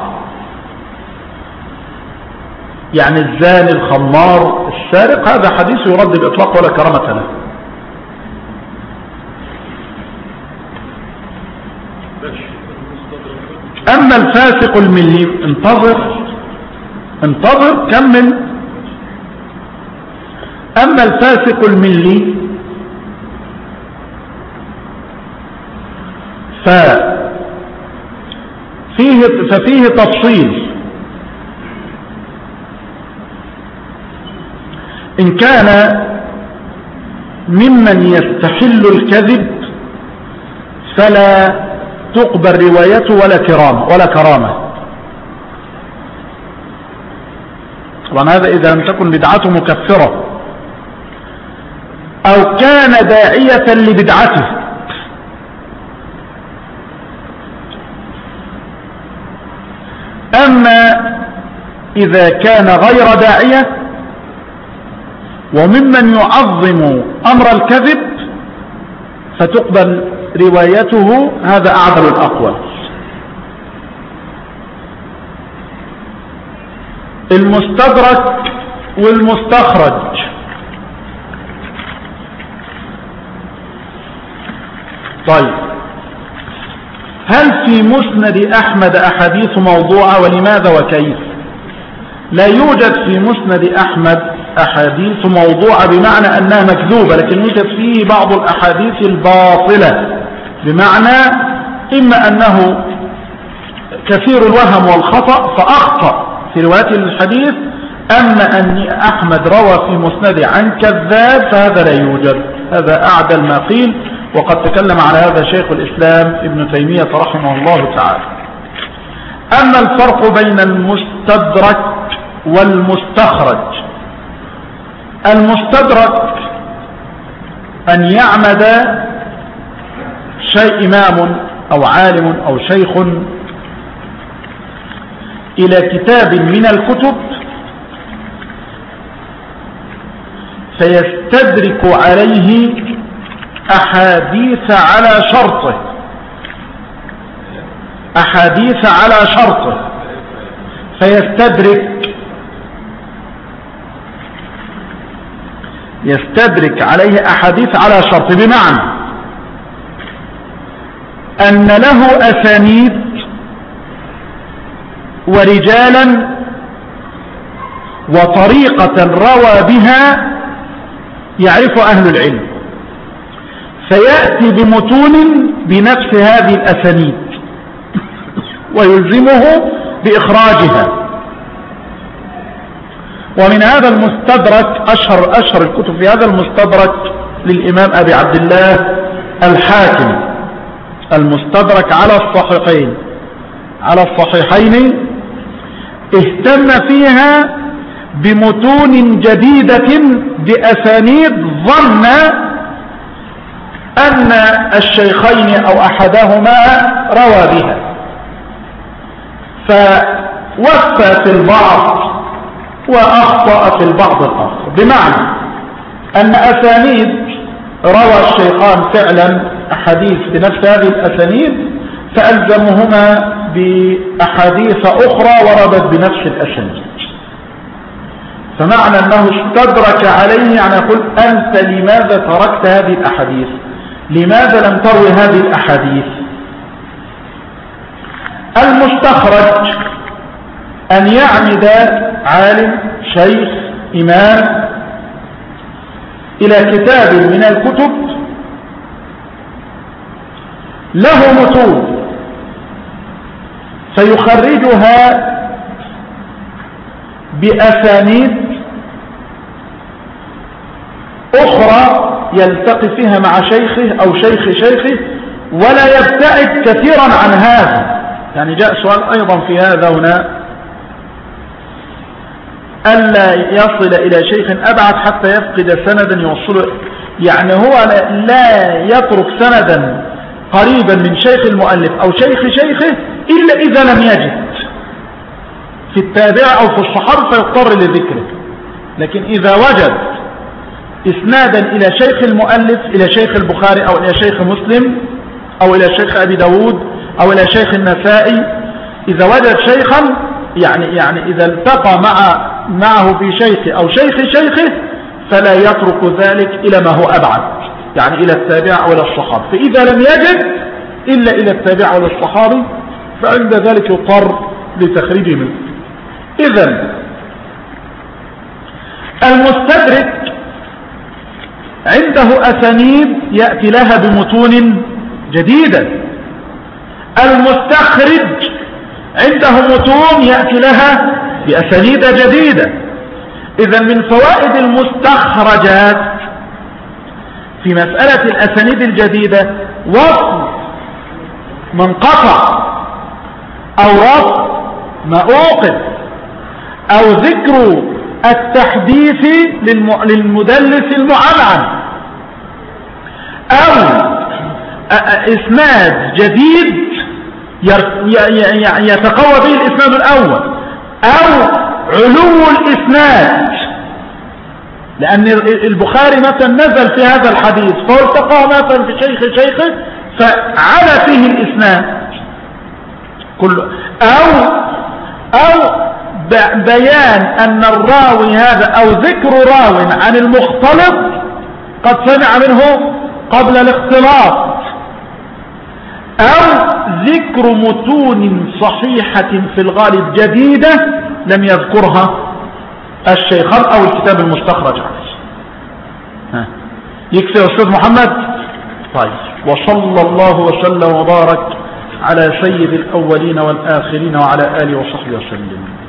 Speaker 1: يعني الزاني الخمار السارق هذا حديث يرد بإطلاق ولا كرامة له. أما الفاسق الملي انتظر انتظر كمل. أما الفاسق الملي ففيه, ففيه تفصيل. إن كان ممن يستحل الكذب فلا تقبل روايته ولا كرامة ولا كرامة. طبعا هذا إذا لم تكن بدعته مكفرة أو كان داعية لبدعته. أما إذا كان غير داعية وممن يعظم أمر الكذب فتقبل روايته، هذا أعدل الأقوال. المستدرك والمستخرج. طيب هل في مسند أحمد أحاديث موضوعة ولماذا وكيف؟ لا يوجد في مسند أحمد أحاديث موضوعة بمعنى أنها مكذوبة، لكن يوجد فيه بعض الأحاديث الباطلة، بمعنى إما أنه كثير الوهم والخطأ فأخطأ في رواية الحديث، أما أن أحمد روى في مسنده عن كذاب فهذا لا يوجد. هذا أعدل ما قيل، وقد تكلم على هذا شيخ الإسلام ابن تيمية رحمه الله تعالى. أما الفرق بين المستدرك والمستخرج: المستدرك أن يعمد شيء إمام أو عالم أو شيخ إلى كتاب من الكتب فيستدرك عليه أحاديث على شرطه أحاديث على شرطه فيستدرك يستدرك عليه أحاديث على شرطه، بمعنى أن له أسانيد ورجالا وطريقة روى بها يعرف أهل العلم، فيأتي بمتون بنفس هذه الأسانيد ويلزمه بإخراجها. ومن هذا المستدرك أشهر, أشهر الكتب في هذا المستدرك للإمام أبي عبد الله الحاكم المستدرك على الصحيحين على الصحيحين اهتم فيها بمتون جديدة بأسانيد ظن أن الشيخين أو أحدهما روى بها، فوفى في البعض وأخطأ في البعض الآخر، بمعنى أن أسانيد روى الشيخان فعلا أحاديث بنفس هذه الأسانيد فألزمهما بأحاديث أخرى وردت بنفس الأسانيد، فمعنى أنه استدرك عليه يعني يقول أنت لماذا تركت هذه الأحاديث، لماذا لم تروي هذه الأحاديث. المستخرج أن يعمد عالم شيخ إمام إلى كتاب من الكتب له متون فيخرجها بأسانيد أخرى يلتقي فيها مع شيخه أو شيخ شيخه ولا يبتعد كثيرا عن هذا. يعني جاء سؤال أيضا في هذا هنا، ألا يصل إلى شيخ أبعد حتى يفقد سندا يوصله، يعني هو لا يترك سندا قريبا من شيخ المؤلف أو شيخ شيخه إلا إذا لم يجد في التابع أو في الصحابة فيضطر لذكره، لكن إذا وجد إسنادا إلى شيخ المؤلف إلى شيخ البخاري أو إلى شيخ مسلم أو إلى شيخ أبي داود أو إلى شيخ النسائي، إذا وجد شيخا يعني يعني إذا التقى مع معه في شيخ أو شيخ شيخه فلا يترك ذلك إلى ما هو أبعد، يعني إلى التابع أو إلى الصحابي، فإذا لم يجد إلا إلى التابع أو إلى الصحابي فعند ذلك يضطر لتخريجه منه. إذن المستدرك عنده أسانيد يأتي لها بمتون جديدة، المستخرج عنده متون يأتي لها بأسانيد جديدة. إذن من فوائد المستخرجات في مسألة الأسانيد الجديدة وصل من قطع أو رفض ما أوقف أو ذكر التحديث للمدلس المعنعن أو إسناد جديد يتقوى به الإسناد الأول أو علو الإسناد، لأن البخاري مثلا نزل في هذا الحديث فهو التقاه مثلا في شيخ شيخه فعلى فيه الإسناد كله، أو أو بيان أن الراوي هذا أو ذكر راو عن المختلط قد سمع منه قبل الاختلاط، أو ذكر متون صحيحة في الغالب جديدة لم يذكرها الشيخان أو الكتاب المستخرج عنه. يكفي يا أستاذ محمد؟ طيب، وصلى الله وسلم وبارك على سيد الأولين والآخرين وعلى آله وصحبه وسلم.